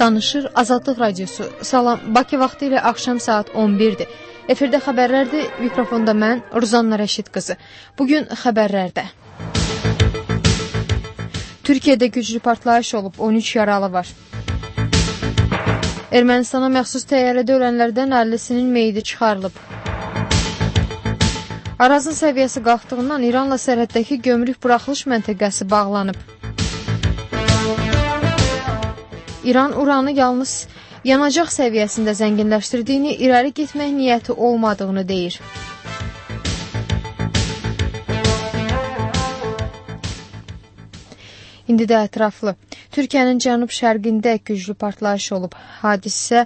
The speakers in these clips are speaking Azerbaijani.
Danışır Azadlıq Radiosu. Salam, Bakı vaxtı ilə axşam saat 11-dir. Efirdə xəbərlərdir, mikrofonda mən, Ruzanna Rəşid qızı. Bugün xəbərlərdə. Türkiyədə güclü partlayış olub, 13 yaralı var. Ermənistana məxsus təyyarədə ölənlərdən 50-sinin meyidi çıxarılıb. Arazın səviyyəsi qalxdığından İranla sərhəddəki gömrük buraxılış məntəqəsi bağlanıb. İran uranı yalnız yanacaq səviyyəsində zənginləşdirdiyini, irəli getmək niyyəti olmadığını deyir. İndi də ətraflı. Türkiyənin cənub-şərqində güclü partlayış olub. Hadisə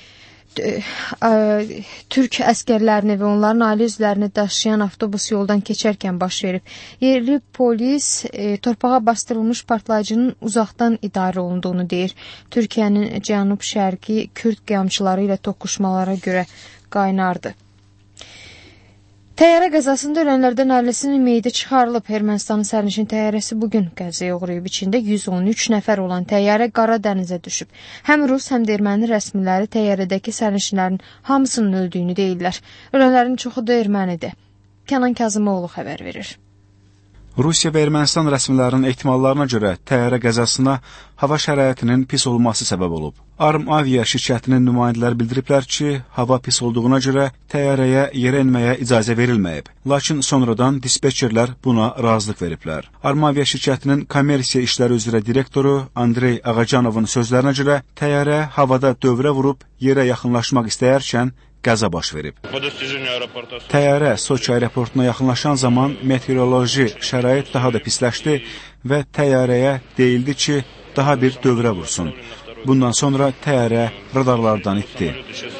Türk əskərlərini və onların ailə üzvlərini daşıyan avtobus yoldan keçərkən baş verib. Yerli polis torpağa bastırılmış partlayıcının uzaqdan idarə olunduğunu deyir. Türkiyənin cənub-şərqi Kürd qiyamçıları ilə toqquşmalara görə qaynardı. Təyyarə qəzasında ölənlərdən 50-sinin meyidi çıxarılıb. Ermənistanın sərnişin təyyarəsi bugün qəzaya uğrayıb. İçində 113 nəfər olan təyyarə Qara dənizə düşüb. Həm Rus, həm də erməni rəsmiləri təyyarədəki sərnişinlərin hamısının öldüyünü deyirlər. Ölənlərin çoxu da ermənidir. Kənan Kazımoğlu xəbər verir. Rusiya və Ermənistan rəsmilərinin ehtimallarına görə təyyarə qəzasına hava şəraitinin pis olması səbəb olub. Arm Avia şirkətinin nümayəndələri bildiriblər ki, hava pis olduğuna görə təyyarəyə yerə enməyə icazə verilməyib. Lakin sonradan dispetçerlər buna razılıq veriblər. Arm Avia şirkətinin kommersiya işləri üzrə direktoru Andrey Ağacanovun sözlərinə görə təyyarə havada dövrə vurub yerə yaxınlaşmaq istəyərkən qəza baş verib. Təyyarə Soçi aeroportuna yaxınlaşan zaman meteoroloji şərait daha da pisləşdi və təyyarəyə deyildi ki, daha bir dövrə vursun. Bundan sonra təyyarə radarlardan itdi.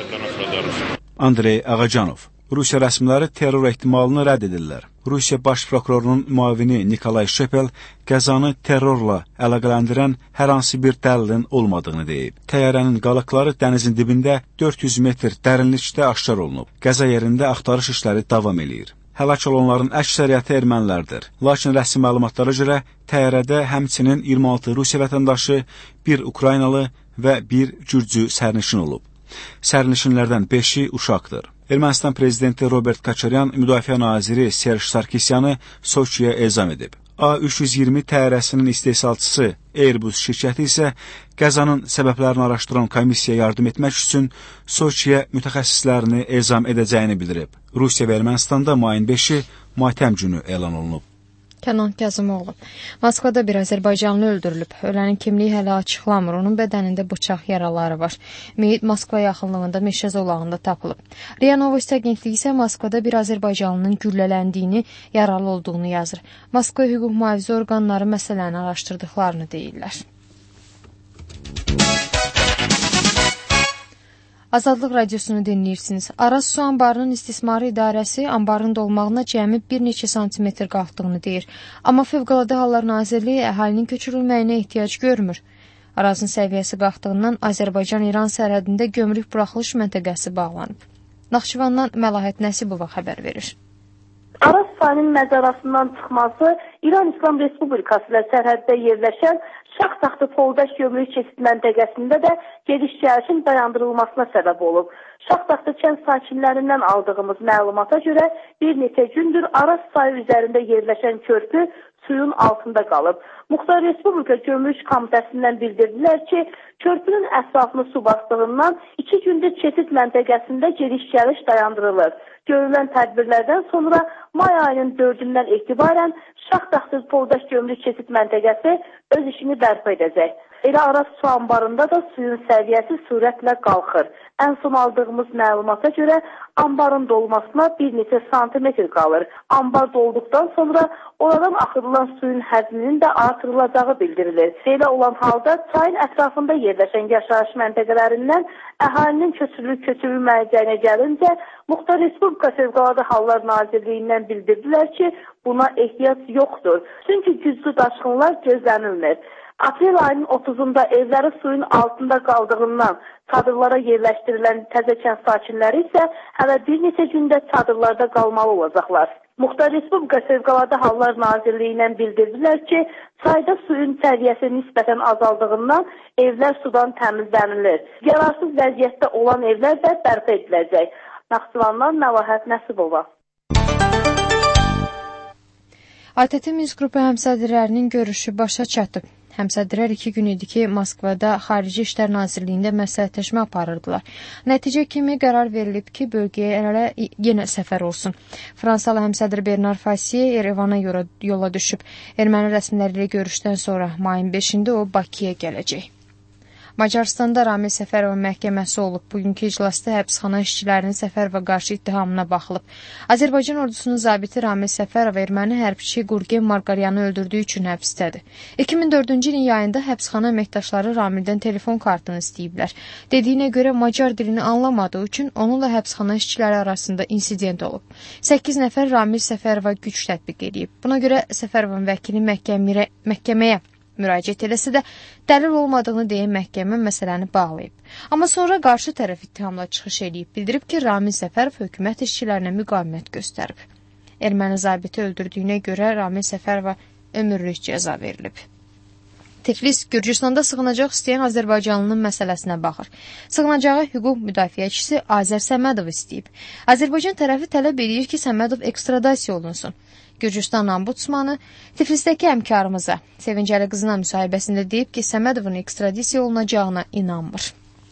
Andrey Ağacanov. Rusiya rəsmiləri terror ehtimalını rədd edirlər. Rusiya baş prokurorunun müavini Nikolay Şepel qəzanı terrorla əlaqələndirən hər hansı bir dəlilin olmadığını deyib. Təyyarənin qalıqları dənizin dibində 400 metr dərinlikdə aşkar olunub. Qəza yerində axtarış işləri davam eləyir. Həlak olanların əksəriyyəti ermənilərdir. Lakin rəsmi məlumatlara görə təyyarədə həmçinin 26 Rusiya vətəndaşı, 1 Ukraynalı və 1 Gürcü sərnişin olub. Sərnişinlərdən 5-i uşaqdır. Ermənistan prezidenti Robert Koçaryan müdafiə naziri Serj Sarkisyanı Soçiyə ezam edib. A320 təyyarəsinin istehsalçısı Airbus şirkəti isə qəzanın səbəblərini araşdıran komissiyaya yardım etmək üçün Soçiyə mütəxəssislərini ezam edəcəyini bildirib. Rusiya və Ermənistanda mayın 5-i matəm günü elan olunub. Kənan Kazımoğlu. Moskvada bir Azərbaycanlı öldürülüb. Ölənin kimliyi hələ açıqlamır. Onun bədənində bıçaq yaraları var. Meyit Moskva yaxınlığında meşə zolağında tapılıb. RIA Novosti agentliyi isə Moskvada bir Azərbaycanlının güllələndiyini, yaralı olduğunu yazır. Moskva hüquq mühafizə orqanları məsələni araşdırdıqlarını deyirlər. Azadlıq Radiosunu dinləyirsiniz. Araz su anbarının istismarı idarəsi anbarın dolmağına cəmi bir neçə santimetr qalxdığını deyir. Amma Fövqəladə Hallar Nazirliyi əhalinin köçürülməyinə ehtiyac görmür. Arazın səviyyəsi qalxdığından Azərbaycan-İran sərhədində gömrük buraxılış məntəqəsi bağlanıb. Naxçıvandan Məlahət Nəsibova xəbər verir. Araz çayının məzarasından çıxması İran İslam Respublikası ilə sərhəddə yerləşən Şaxtaxtı Poldaş gömrük keçid məntəqəsində də gediş-gəlişin dayandırılmasına səbəb olub. Şaxtaxtı kənd sakinlərindən aldığımız məlumata görə bir neçə gündür Araz çayı üzərində yerləşən körpü suyun altında qalıb. Muxtar Respublika Gömrük Komitəsindən bildirdilər ki, körpünün ətrafını su bastığından 2 gündür keçid məntəqəsində gediş-gəliş dayandırılır. Görülən tədbirlərdən sonra may ayının 4-dən etibarən Şaxtaxtı Poldaş gömrük keçid məntəqəsi öz işini bərpa edəcək. Elə Araz su anbarında da suyun səviyyəsi sürətlə qalxır. Ən son aldığımız məlumata görə anbarın dolmasına bir neçə santimetr qalır. Anbar dolduqdan sonra oradan axıdılan suyun həcminin də artırılacağı bildirilir. Belə olan halda çayın ətrafında yerləşən yaşayış məntəqələrindən əhalinin köçürülməyəcəyinə gəlincə, Muxtar Respublika Fövqəladə Hallar Nazirliyindən bildirdilər ki, buna ehtiyac yoxdur. Çünki güclü daşqınlar gözlənilmir. Aprel ayının 30-da evləri suyun altında qaldığından çadırlara yerləşdirilən Təzəkən sakinləri isə hələ bir neçə gündə çadırlarda qalmalı olacaqlar. Muxtar Respublika Fövqəladə Hallar Nazirliyindən bildirdilər ki, çayda suyun səviyyəsi nisbətən azaldığından evlər sudan təmizlənilir. Yararsız vəziyyətdə olan evlər də bərpa ediləcək. Naxçıvandan Məlahət Nəsibova. ATƏT Minsk qrupu həmsədrlərinin görüşü başa çatıb. Həmsədrlər 2 gün idi ki, Moskvada Xarici İşlər Nazirliyində məsləhətləşmə aparırdılar. Nəticə kimi qərar verilib ki, bölgəyə yenə səfər olsun. Fransalı həmsədr Bernard Fassier Yerevana yola düşüb. Erməni rəsmiləri ilə görüşdən sonra mayın 5-də o Bakıya gələcək. Macaristanda Ramil Səfərovun məhkəməsi olub. Bugünkü iclasda həbsxana işçilərinin Səfərova qarşı ittihamına baxılıb. Azərbaycan ordusunun zabiti Ramil Səfərov erməni hərbçi Qurgen Marqaryanı öldürdüyü üçün həbsdədir. 2004-cü ilin yayında həbsxana əməkdaşları Ramildən telefon kartını istəyiblər. Dediyinə görə Macar dilini anlamadığı üçün onunla həbsxana işçiləri arasında insident olub. 8 nəfər Ramil Səfərova güc tətbiq edib. Buna görə Səfərovun vəkili məhkəməyə müraciət eləsə də dəlil olmadığını deyən məhkəmə məsələni bağlayıb. Amma sonra qarşı tərəf ittihamla çıxış edib, bildirib ki, Ramil Səfərov hökumət işçilərinə müqavimət göstərib. Erməni zabiti öldürdüyünə görə Ramil Səfərova ömürlük cəza verilib. Tiflis Gürcüstanda sığınacaq istəyən Azərbaycanlının məsələsinə baxır. Sığınacağı hüquq müdafiəçisi Azər Səmədov istəyib. Azərbaycan tərəfi tələb edir ki, Səmədov ekstradasiya olunsun. Gürcüstan ombudsmanı Tiflisdəki həmkarımıza Sevinc Əliqızına müsahibəsində deyib ki, Səmədovun ekstradisiya olunacağına inanmır.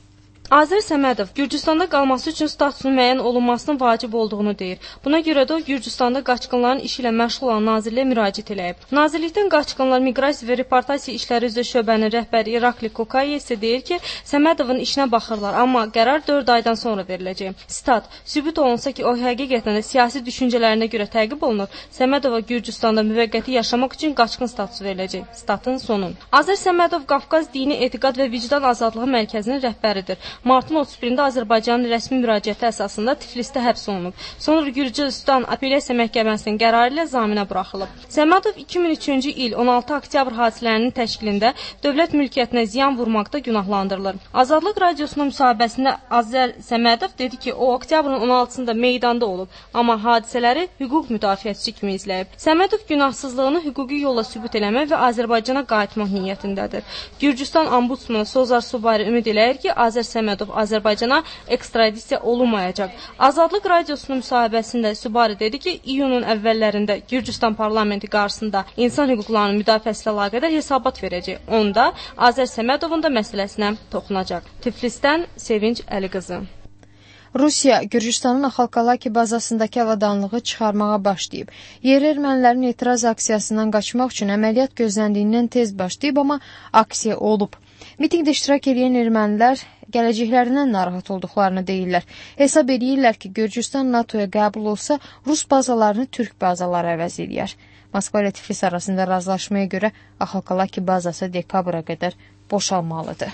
Azər Səmədov Gürcüstanda qalması üçün statusunun müəyyən olunmasının vacib olduğunu deyir. Buna görə də o Gürcüstanda qaçqınların işi ilə məşğul olan nazirliyə müraciət eləyib. Nazirlikdən qaçqınlar miqrasiya və reportasiya işləri üzrə şöbənin rəhbəri İrakli Kokaye isə deyir ki, Səmədovun işinə baxırlar, amma qərar 4 aydan sonra veriləcək. Stat: Sübut olunsa ki, o həqiqətən də siyasi düşüncələrinə görə təqib olunur, Səmədova Gürcüstanda müvəqqəti yaşamaq üçün qaçqın statusu veriləcək. Statın sonu. Azər Səmədov Qafqaz Dini Etiqad və Vicdan Azadlığı Mərkəzinin rəhbəridir. Martın 31-də Azərbaycanın rəsmi müraciəti əsasında Tiflisdə həbs olunub. Sonra Gürcüstan Apellyasiya Məhkəməsinin qərarı ilə zaminə buraxılıb. Səmədov 2003-cü il 16 oktyabr hadisələrinin təşkilində dövlət mülkiyyətinə ziyan vurmaqda günahlandırılır. Azadlıq Radiosunun müsahibəsində Azər Səmədov dedi ki, o oktyabrın 16-sında meydanda olub, amma hadisələri hüquq müdafiəçisi kimi izləyib. Səmədov günahsızlığını hüquqi yolla sübut eləmək və Azərbaycana qayıtmaq niyyətindədir. Gürcüstan ombudsmanı Sozar Subari ümid eləyir ki, Azər Səmədov Azərbaycana ekstradisiya olunmayacaq. Azadlıq Radiosunun müsahibəsində Subari dedi ki, iyunun əvvəllərində Gürcüstan parlamenti qarşısında insan hüquqlarının müdafiəsi ilə əlaqədar hesabat verəcək. Onda Azər Səmədovun da məsələsinə toxunacaq. Tiflisdən Sevinc Əliqızı. Rusiya Gürcüstanın Axalkalaki bazasındakı avadanlığı çıxarmağa başlayıb. Yerli ermənilərin etiraz aksiyasından qaçmaq üçün əməliyyat gözləndiyindən tez başlayıb, amma aksiya olub. Mitingdə iştirak edən ermənilər gələcəklərindən narahat olduqlarını deyirlər. Hesab edirlər ki, Gürcüstan NATO-ya qəbul olsa, Rus bazalarını Türk bazaları əvəz edir. Moskva ilə Tiflis arasında razılaşmaya görə Axalkalaki bazası dekabra qədər boşalmalıdır.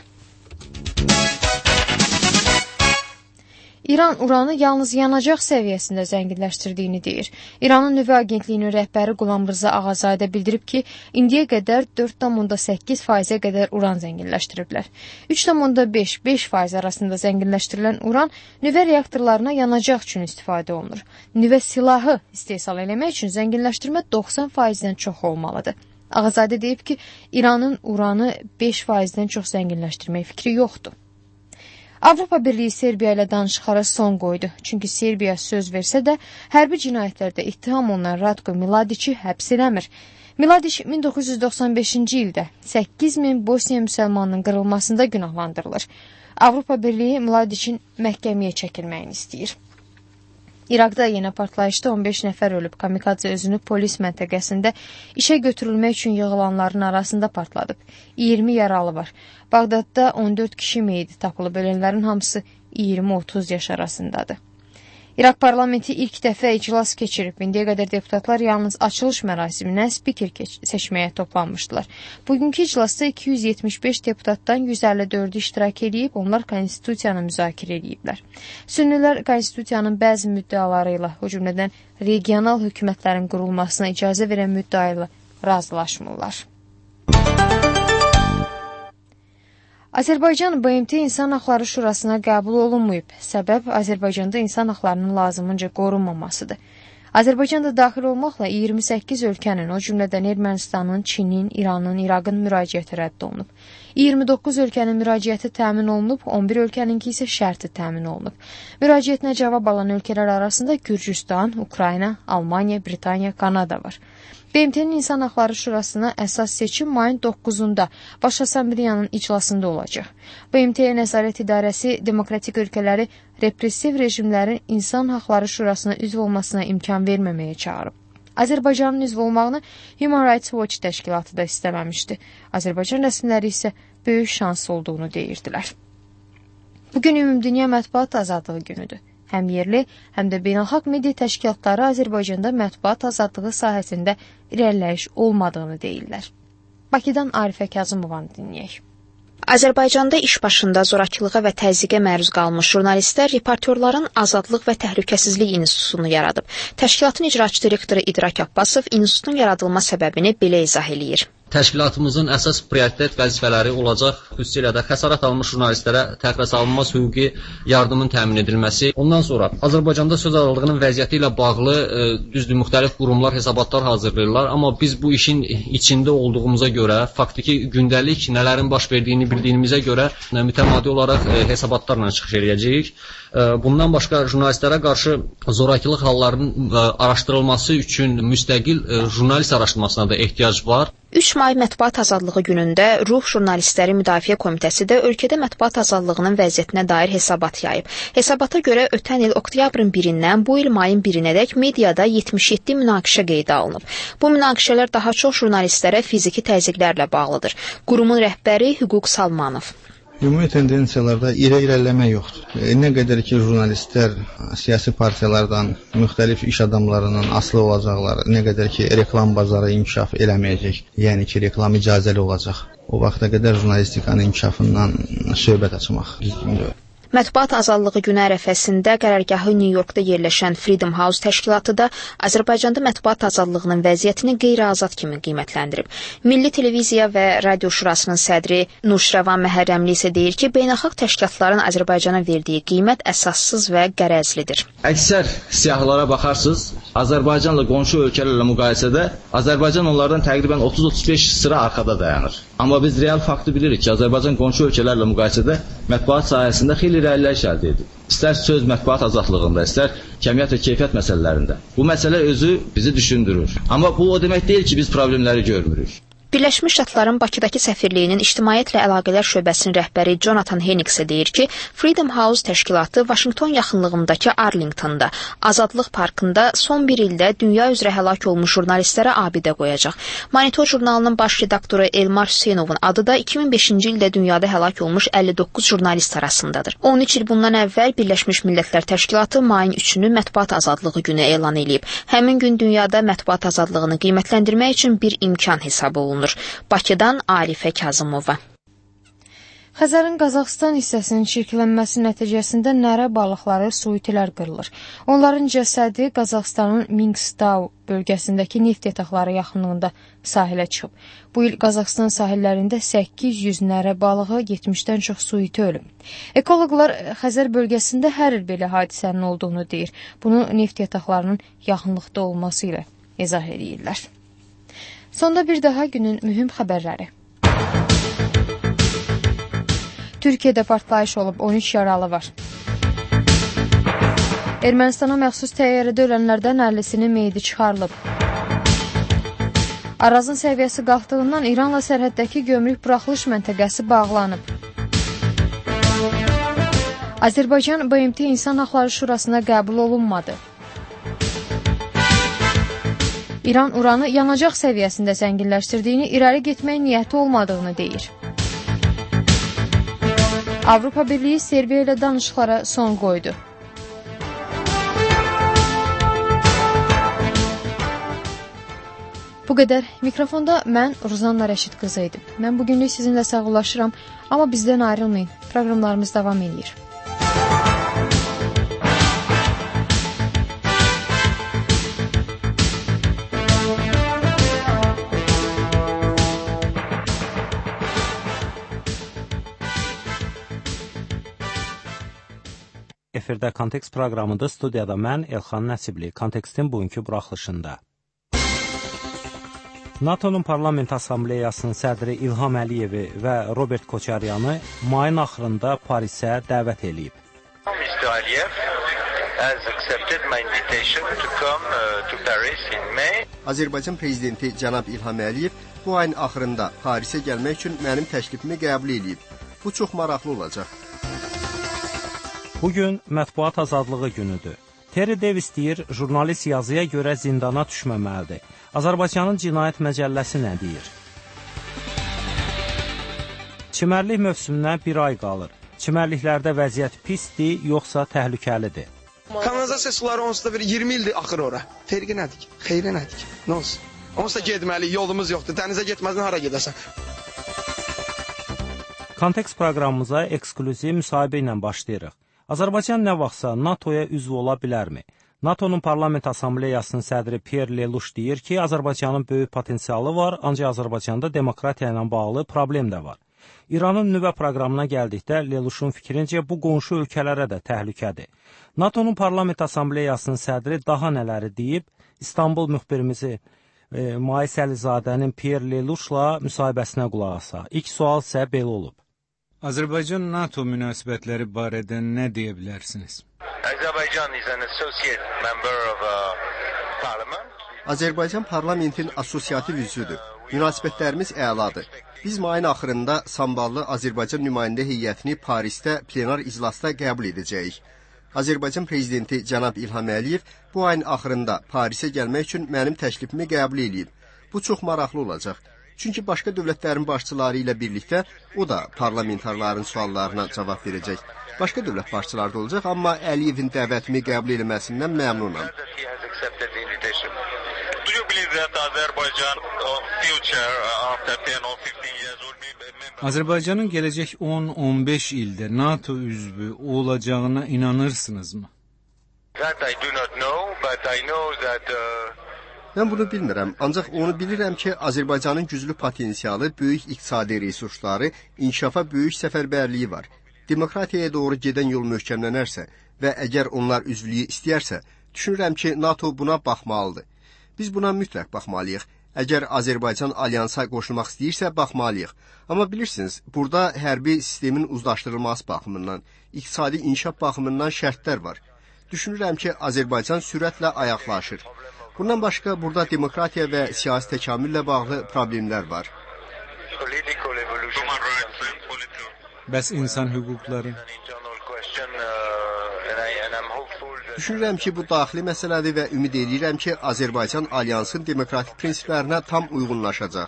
İran uranı yalnız yanacaq səviyyəsində zənginləşdirdiyini deyir. İranın nüvə agentliyinin rəhbəri Qulam Rza Ağazadə bildirib ki, indiyə qədər 4,8%-ə qədər uran zənginləşdiriblər. 3,5% arasında zənginləşdirilən uran nüvə reaktorlarına yanacaq üçün istifadə olunur. Nüvə silahı istehsal eləmək üçün zənginləşdirmə 90%-dən çox olmalıdır. Ağazadə deyib ki, İranın uranı 5%-dən çox zənginləşdirmək fikri yoxdur. Avropa Birliyi Serbiya ilə danışıqlara son qoydu. Çünki Serbiya söz versə də, hərbi cinayətlərdə ittiham olunan Ratko Mladiçi həbs eləmir. Mladiç 1995-ci ildə 8.000 Bosniya müsəlmanının qırılmasında günahlandırılır. Avropa Birliyi Mladiçin məhkəməyə çəkilməyini istəyir. İraqda yenə partlayışda 15 nəfər ölüb. Kamikadze özünü polis məntəqəsində işə götürülmək üçün yığılanların arasında partladıb. 20 yaralı var. Bağdadda 14 kişi meyidi tapılıb. Ölənlərin hamısı 20-30 yaş arasındadır. İraq parlamenti ilk dəfə iclas keçirib. İndiyə qədər deputatlar yalnız açılış mərasiminə spiker seçməyə toplanmışdılar. Bugünkü iclasda 275 deputatdan 154-ü iştirak edib, onlar konstitusiyanı müzakirə ediblər. Sünnilər konstitusiyanın bəzi müddəaları ilə, o cümlədən regional hökumətlərin qurulmasına icazə verən müddəa ilə razılaşmırlar. Azərbaycan BMT İnsan Haqları Şurasına qəbul olunmayıb. Səbəb Azərbaycanda insan haqlarının lazımınca qorunmamasıdır. Azərbaycan da daxil olmaqla 28 ölkənin, o cümlədən Ermənistanın, Çinin, İranın, İraqın müraciəti rədd olunub. 29 ölkənin müraciəti təmin olunub, 11 ölkəninki isə şərti təmin olunub. Müraciətinə cavab alan ölkələr arasında Gürcüstan, Ukrayna, Almaniya, Britaniya, Kanada var. BMT-nin İnsan Haqları Şurasına əsas seçim mayın 9-da Baş Assambleyanın iclasında olacaq. BMT-yə nəzarət idarəsi demokratik ölkələri repressiv rejimlərin İnsan Haqları Şurasına üzv olmasına imkan verməməyə çağırıb. Azərbaycanın üzv olmağını Human Rights Watch təşkilatı da istəməmişdi. Azərbaycan rəsmiləri isə böyük şans olduğunu deyirdilər. Bugün Ümumdünya Mətbuat Azadlığı günüdür. Həm yerli, həm də beynəlxalq media təşkilatları Azərbaycanda mətbuat azadlığı sahəsində irəliləyiş olmadığını deyirlər. Bakıdan Arifə Kazımovanı dinləyək. Azərbaycanda iş başında zorakılığa və təzyiqə məruz qalmış jurnalistlər Reportyorların Azadlıq və Təhlükəsizlik İnstitutunu yaradıb. Təşkilatın icraçı direktoru İdrak Abbasov institutun yaradılma səbəbini belə izah eləyir. Təşkilatımızın əsas prioritet vəzifələri olacaq, xüsusilə də xəsarət almış jurnalistlərə təxirəsalınmaz hüquqi yardımın təmin edilməsi. Ondan sonra Azərbaycanda söz azadlığının vəziyyəti ilə bağlı düzdür, müxtəlif qurumlar hesabatlar hazırlayırlar, amma biz bu işin içində olduğumuza görə, faktiki gündəlik nələrin baş verdiyini bildiyimizə görə mütəmadi olaraq hesabatlarla çıxış edəcəyik. Bundan başqa jurnalistlərə qarşı zorakılıq hallarının araşdırılması üçün müstəqil jurnalist araşdırmasına da ehtiyac var. 3 may Mətbuat Azadlığı günündə Ruh Jurnalistləri Müdafiə Komitəsi də ölkədə mətbuat azadlığının vəziyyətinə dair hesabat yayıb. Hesabata görə ötən il oktyabrın 1-dən bu il mayın 1-ədək mediada 77 münaqişə qeydə alınıb. Bu münaqişələr daha çox jurnalistlərə fiziki təzyiqlərlə bağlıdır. Qurumun rəhbəri Hüquq Salmanov. Ümumi tendensiyalarda irəliləmə yoxdur. Nə qədər ki, jurnalistlər siyasi partiyalardan, müxtəlif iş adamlarından asılı olacaqlar, nə qədər ki, reklam bazarı inkişaf eləməyəcək, yəni ki, reklam icazəli olacaq. O vaxta qədər jurnalistikanın inkişafından söhbət açmaq düzgün deyil. Mətbuat Azadlığı günü ərəfəsində qərargahı Nyu-Yorkda yerləşən Freedom House təşkilatı da Azərbaycanda mətbuat azadlığının vəziyyətini qeyri-azad kimi qiymətləndirib. Milli Televiziya və Radio Şurasının sədri Nurşirəvan Məhərrəmli isə deyir ki, beynəlxalq təşkilatların Azərbaycana verdiyi qiymət əsassız və qərəzlidir. Əksər siyahılara baxarsınız, Azərbaycanla qonşu ölkələrlə müqayisədə Azərbaycan onlardan təqribən 30-35 sıra arxada dayanır. Amma biz real faktı bilirik ki, Azərbaycan qonşu ölkələrlə müqayisədə mətbuat sahəsində xeyli irəliləyiş əldə edib. İstər söz mətbuat azadlığında, istər kəmiyyət və keyfiyyət məsələlərində. Bu məsələ özü bizi düşündürür. Amma bu o demək deyil ki, biz problemləri görmürük. Birləşmiş Ştatların Bakıdakı səfirliyinin İctimaiyyətlə Əlaqələr şöbəsinin rəhbəri Jonathan Henix deyir ki, Freedom House təşkilatı Vaşinqton yaxınlığındakı Arlingtonda, Azadlıq parkında son bir ildə dünya üzrə həlak olmuş jurnalistlərə abidə qoyacaq. Monitor jurnalının baş redaktoru Elmar Hüseynovun adı da 2005-ci ildə dünyada həlak olmuş 59 jurnalist arasındadır. 13 il bundan əvvəl Birləşmiş Millətlər Təşkilatı mayın 3-ünü Mətbuat Azadlığı günü elan edib. Həmin gün dünyada mətbuat azadlığını qiymətləndirmək üçün bir imkan hesab olunur. Bakıdan Arifə Kazımova. Xəzərin Qazaxıstan hissəsinin çirklənməsi nəticəsində nərə balıqları, suitilər qırılır. Onların cəsədi Qazaxıstanın Mingstau bölgəsindəki neft yataqları yaxınlığında sahilə çıxıb. Bu il Qazaxıstan sahillərində 800 nərə balığı, 70-dən çox suiti ölüb. Ekoloqlar Xəzər bölgəsində hər il belə hadisənin olduğunu deyir. Bunu neft yataqlarının yaxınlıqda olması ilə izah edirlər. Sonda bir daha günün mühüm xəbərləri. Türkiyədə partlayış olub, 13 yaralı var. Ermənistana məxsus təyyarədə ölənlərdən 50-sinin meyidi çıxarılıb. Arazın səviyyəsi qalxdığından İranla sərhəddəki gömrük buraxılış məntəqəsi bağlanıb. Azərbaycan BMT İnsan Haqları Şurasına qəbul olunmadı. İran uranı yanacaq səviyyəsində zənginləşdirdiyini, irəli getmək niyyəti olmadığını deyir. Avropa Birliyi Serbiya ilə danışıqlara son qoydu. Bu qədər. Mikrofonda mən Ruzanna Rəşid qızı idim. Mən bugünlük sizinlə sağollaşıram, amma bizdən ayrılmayın. Proqramlarımız davam edir. efirdə Kontekst proqramında studiyada mən, Elxan Nəsibli, Kontekstin bugünkü buraxılışında. NATO-nun Parlament Assambleyasının sədri İlham Əliyevi və Robert Koçaryanı mayın axırında Parisə dəvət edib. Mr. Aliyev has accepted my invitation to come to Paris in May. Azərbaycan prezidenti cənab İlham Əliyev bu ayın axırında Parisə gəlmək üçün mənim təklifimi qəbul edib. Bu çox maraqlı olacaq. Bugün mətbuat azadlığı günüdür. Terry Davis deyir, jurnalist yazıya görə zindana düşməməlidir. Azərbaycanın cinayət məcəlləsi nə deyir? Çimərlik mövsümünə bir ay qalır. Çimərliklərdə vəziyyət pisdir, yoxsa təhlükəlidir? Kanalizasiya suları onsuz da bir 20 ildir axır ora. Fərqi nədir? Xeyri nədir? Nə olsun? Onsuz da getməli, yolumuz yoxdur. Dənizə getməzdən hara gedəsən? Kontekst proqramımıza ekskluziv müsahibə ilə başlayırıq. Azərbaycan nə vaxtsa NATO-ya üzv ola bilərmi? NATO-nun Parlament Assambleyasının sədri Pierre Lelouch deyir ki, Azərbaycanın böyük potensialı var, ancaq Azərbaycanda demokratiya ilə bağlı problem də var. İranın nüvə proqramına gəldikdə Lelouch'un fikrincə bu qonşu ölkələrə də təhlükədir. NATO-nun Parlament Assambleyasının sədri daha nələri deyib? İstanbul müxbirimizi Mais Əlizadənin Pierre Lelouch'la müsahibəsinə qulaq asaq. İlk sual isə belə olub. Azərbaycan-NATO münasibətləri barədə nə deyə bilərsiniz? Azərbaycan is an associate member of parliament. Azərbaycan parlamentin assosiativ üzvüdür. Münasibətlərimiz əladır. Biz mayın axırında samballı Azərbaycan nümayəndə heyətini Parisdə plenar iclasda qəbul edəcəyik. Azərbaycan prezidenti cənab İlham Əliyev bu ayın axırında Parisə gəlmək üçün mənim təklifimi qəbul edib. Bu çox maraqlı olacaq. Çünki başqa dövlətlərin başçıları ilə birlikdə o da parlamentarların suallarına cavab verəcək. Başqa dövlət başçıları da olacaq, amma Əliyevin dəvətimi qəbul etməsindən məmnunam. Azərbaycanın gələcək 10-15 ildə NATO üzvü olacağına inanırsınızmı? Mən bunu bilmirəm, ancaq onu bilirəm ki, Azərbaycanın güclü potensialı, böyük iqtisadi resursları, inkişafa böyük səfərbərliyi var. Demokratiyaya doğru gedən yol möhkəmlənərsə və əgər onlar üzvlüyü istəyərsə, düşünürəm ki, NATO buna baxmalıdır. Biz buna mütləq baxmalıyıq. Əgər Azərbaycan alyansa qoşulmaq istəyirsə, baxmalıyıq. Amma bilirsiniz, burada hərbi sistemin uzlaşdırılması baxımından, iqtisadi inkişaf baxımından şərtlər var. Düşünürəm ki, Azərbaycan sürətlə ayaqlaşır. Bundan başqa, burada demokratiya və siyasi təkamüllə bağlı problemlər var. Bəs insan hüquqları? Düşünürəm ki, bu daxili məsələdir və ümid edirəm ki, Azərbaycan alyansın demokratik prinsiplərinə tam uyğunlaşacaq.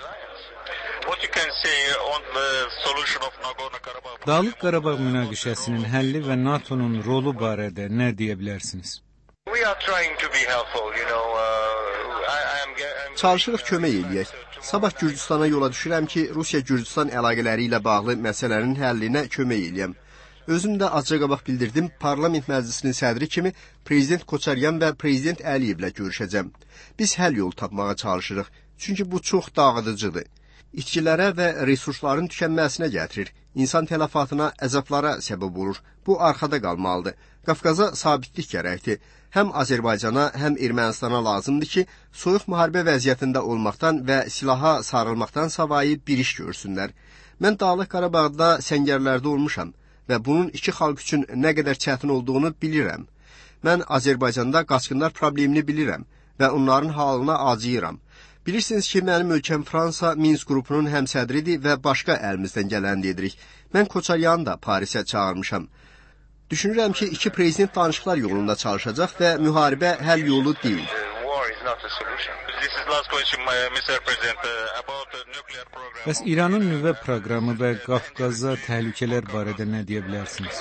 Dağlıq Qarabağ münaqişəsinin həlli və NATO-nun rolu barədə nə deyə bilərsiniz? Çalışırıq kömək eləyək. Sabah Gürcüstana yola düşürəm ki, Rusiya-Gürcüstan əlaqələri ilə bağlı məsələnin həllinə kömək eləyəm. Özüm də azca qabaq bildirdim, Parlament Məclisinin sədri kimi Prezident Koçaryan və Prezident Əliyevlə görüşəcəm. Biz həll yolu tapmağa çalışırıq, çünki bu çox dağıdıcıdır. İtkilərə və resursların tükənməsinə gətirir, insan tələfatına, əzablara səbəb olur. Bu arxada qalmalıdır. Qafqaza sabitlik gərəkdir. Həm Azərbaycana, həm Ermənistana lazımdır ki, soyuq müharibə vəziyyətində olmaqdan və silaha sarılmaqdan savayı bir iş görsünlər. Mən Dağlıq Qarabağda səngərlərdə olmuşam və bunun iki xalq üçün nə qədər çətin olduğunu bilirəm. Mən Azərbaycanda qaçqınlar problemini bilirəm və onların halına acıyıram. Bilirsiniz ki, mənim ölkəm Fransa Minsk qrupunun həmsədridir və başqa əlimizdən gələni edirik. Mən Koçaryanı da Parisə çağırmışam. Düşünürəm ki, iki prezident danışıqlar yolunda çalışacaq və müharibə həll yolu deyil. Bəs İranın nüvə proqramı və Qafqaza təhlükələr barədə nə deyə bilərsiniz?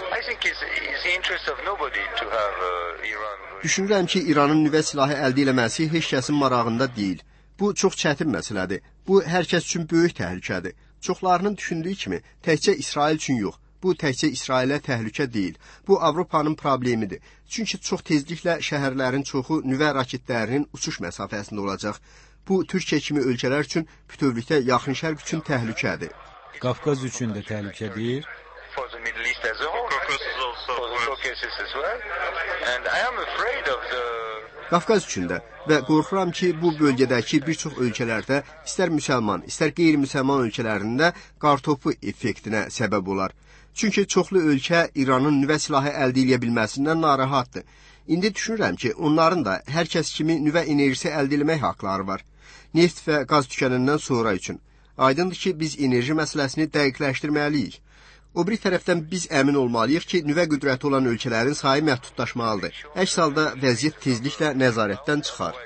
Düşünürəm ki, İranın nüvə silahı əldə eləməsi heç kəsin marağında deyil. Bu çox çətin məsələdir. Bu hər kəs üçün böyük təhlükədir. Çoxlarının düşündüyü kimi təkcə İsrail üçün yox. Bu təkcə İsrailə təhlükə deyil. Bu Avropanın problemidir. Çünki çox tezliklə şəhərlərin çoxu nüvə raketlərinin uçuş məsafəsində olacaq. Bu Türkiyə kimi ölkələr üçün bütövlükdə yaxın şərq üçün təhlükədir. Qafqaz üçün də təhlükədir. Qafqaz üçün də və qorxuram ki, bu bölgədəki bir çox ölkələrdə, istər müsəlman, istər qeyri-müsəlman ölkələrində qartopu effektinə səbəb olar. Çünki çoxlu ölkə İranın nüvə silahı əldə edə bilməsindən narahatdır. İndi düşünürəm ki, onların da hər kəs kimi nüvə enerjisi əldə etmək haqları var. Neft və qaz tükənəndən sonra üçün. Aydındır ki, biz enerji məsələsini dəqiqləşdirməliyik. O bir tərəfdən biz əmin olmalıyıq ki, nüvə qüdrəti olan ölkələrin sayı məhdudlaşmalıdır. Əks halda vəziyyət tezliklə nəzarətdən çıxar.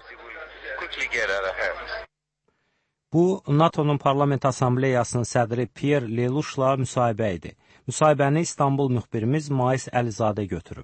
Bu, NATO-nun Parlament Assambleyasının sədri Pierre Leluşla müsahibə idi. Müsahibəni İstanbul müxbirimiz Mais Əlizadə götürüb.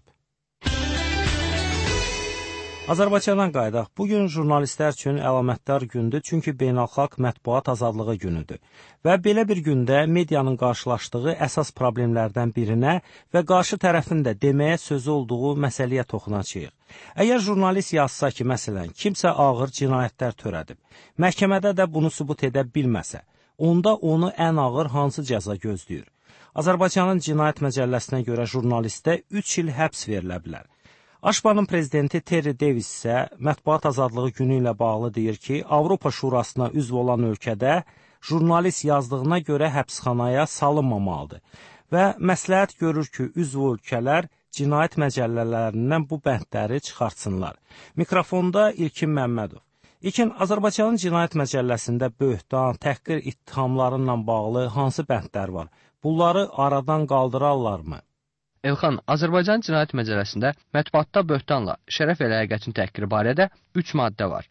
Azərbaycandan qayıdaq. Bugün jurnalistlər üçün əlamətdar gündür, çünki beynəlxalq mətbuat azadlığı günüdür. Və belə bir gündə medianın qarşılaşdığı əsas problemlərdən birinə və qarşı tərəfin də deməyə sözü olduğu məsələyə toxunacağıq. Əgər jurnalist yazsa ki, məsələn, kimsə ağır cinayətlər törədib, məhkəmədə də bunu sübut edə bilməsə, onda onu ən ağır hansı cəza gözləyir? Azərbaycanın cinayət məcəlləsinə görə jurnalistə 3 il həbs verilə bilər. Aşbanın prezidenti Terry Davis isə mətbuat azadlığı günü ilə bağlı deyir ki, Avropa Şurasına üzv olan ölkədə jurnalist yazdığına görə həbsxanaya salınmamalıdır və məsləhət görür ki, üzv ölkələr cinayət məcəllələrindən bu bəndləri çıxartsınlar. Mikrofonda İlkin Məmmədov. İlkin, Azərbaycanın cinayət məcəlləsində böhtan, təhqir ittihamlarıyla bağlı hansı bəndlər var? Bunları aradan qaldırarlarmı? Elxan, Azərbaycan cinayət məcəlləsində mətbuatda böhtanla şərəf və ləyaqətin təhqiri barədə 3 maddə var.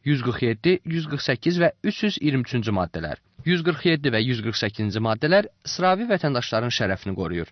147, 148 və 323-cü maddələr. 147 və 148-ci maddələr sıravi vətəndaşların şərəfini qoruyur.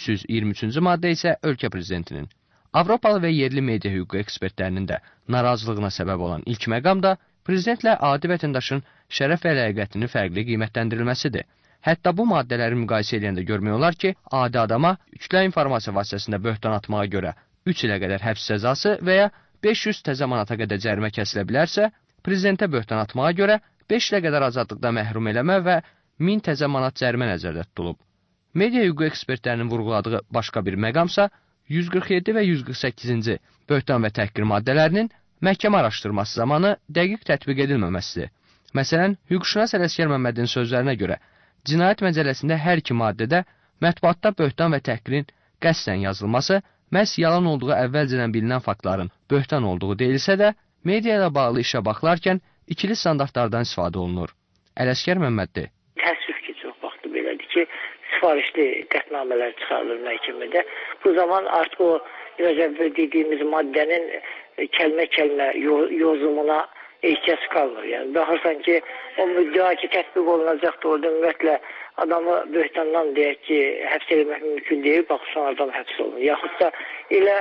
323-cü maddə isə ölkə prezidentinin. Avropalı və yerli media hüququ ekspertlərinin də narazılığına səbəb olan ilk məqam da prezidentlə adi vətəndaşın şərəf və ləyaqətinin fərqli qiymətləndirilməsidir. Hətta bu maddələri müqayisə edəndə görmək olar ki, adi adama kütləvi informasiya vasitəsində böhtan atmağa görə 3 ilə qədər həbs cəzası və ya 500 təzə manata qədər cərimə kəsilə bilərsə, prezidentə böhtan atmağa görə 5 ilə qədər azadlıqda məhrum eləmə və 1000 təzə manat cərimə nəzərdə tutulub. Media hüququ ekspertlərinin vurğuladığı başqa bir məqamsa 147 və 148-ci böhtan və təhqir maddələrinin məhkəmə araşdırması zamanı dəqiq tətbiq edilməməsidir. Məsələn, hüquqşünas Ələsgər Məmmədin sözlərinə görə, Cinayət məcəlləsində hər iki maddədə mətbuatda böhtan və təhqirin qəsdən yazılması məhz yalan olduğu əvvəlcədən bilinən faktların böhtan olduğu deyilsə də, media ilə bağlı işə baxılarkən ikili standartlardan istifadə olunur. Ələsgər Məmmədli. Təəssüf ki, çox vaxtı belədir ki, sifarişli qətnamələr çıxarılır məhkəmədə. Bu zaman artıq o biraz əvvəl dediyimiz maddənin kəlmə-kəlmə yozumuna ehtiyac qalmır. Yəni, baxırsan ki, o müddəa ki, tətbiq olunacaqdır, orada ümumiyyətlə adamı böhtandan deyək ki, həbs edilmək mümkün deyil, bax, son adam həbs olunur. Yaxud da elə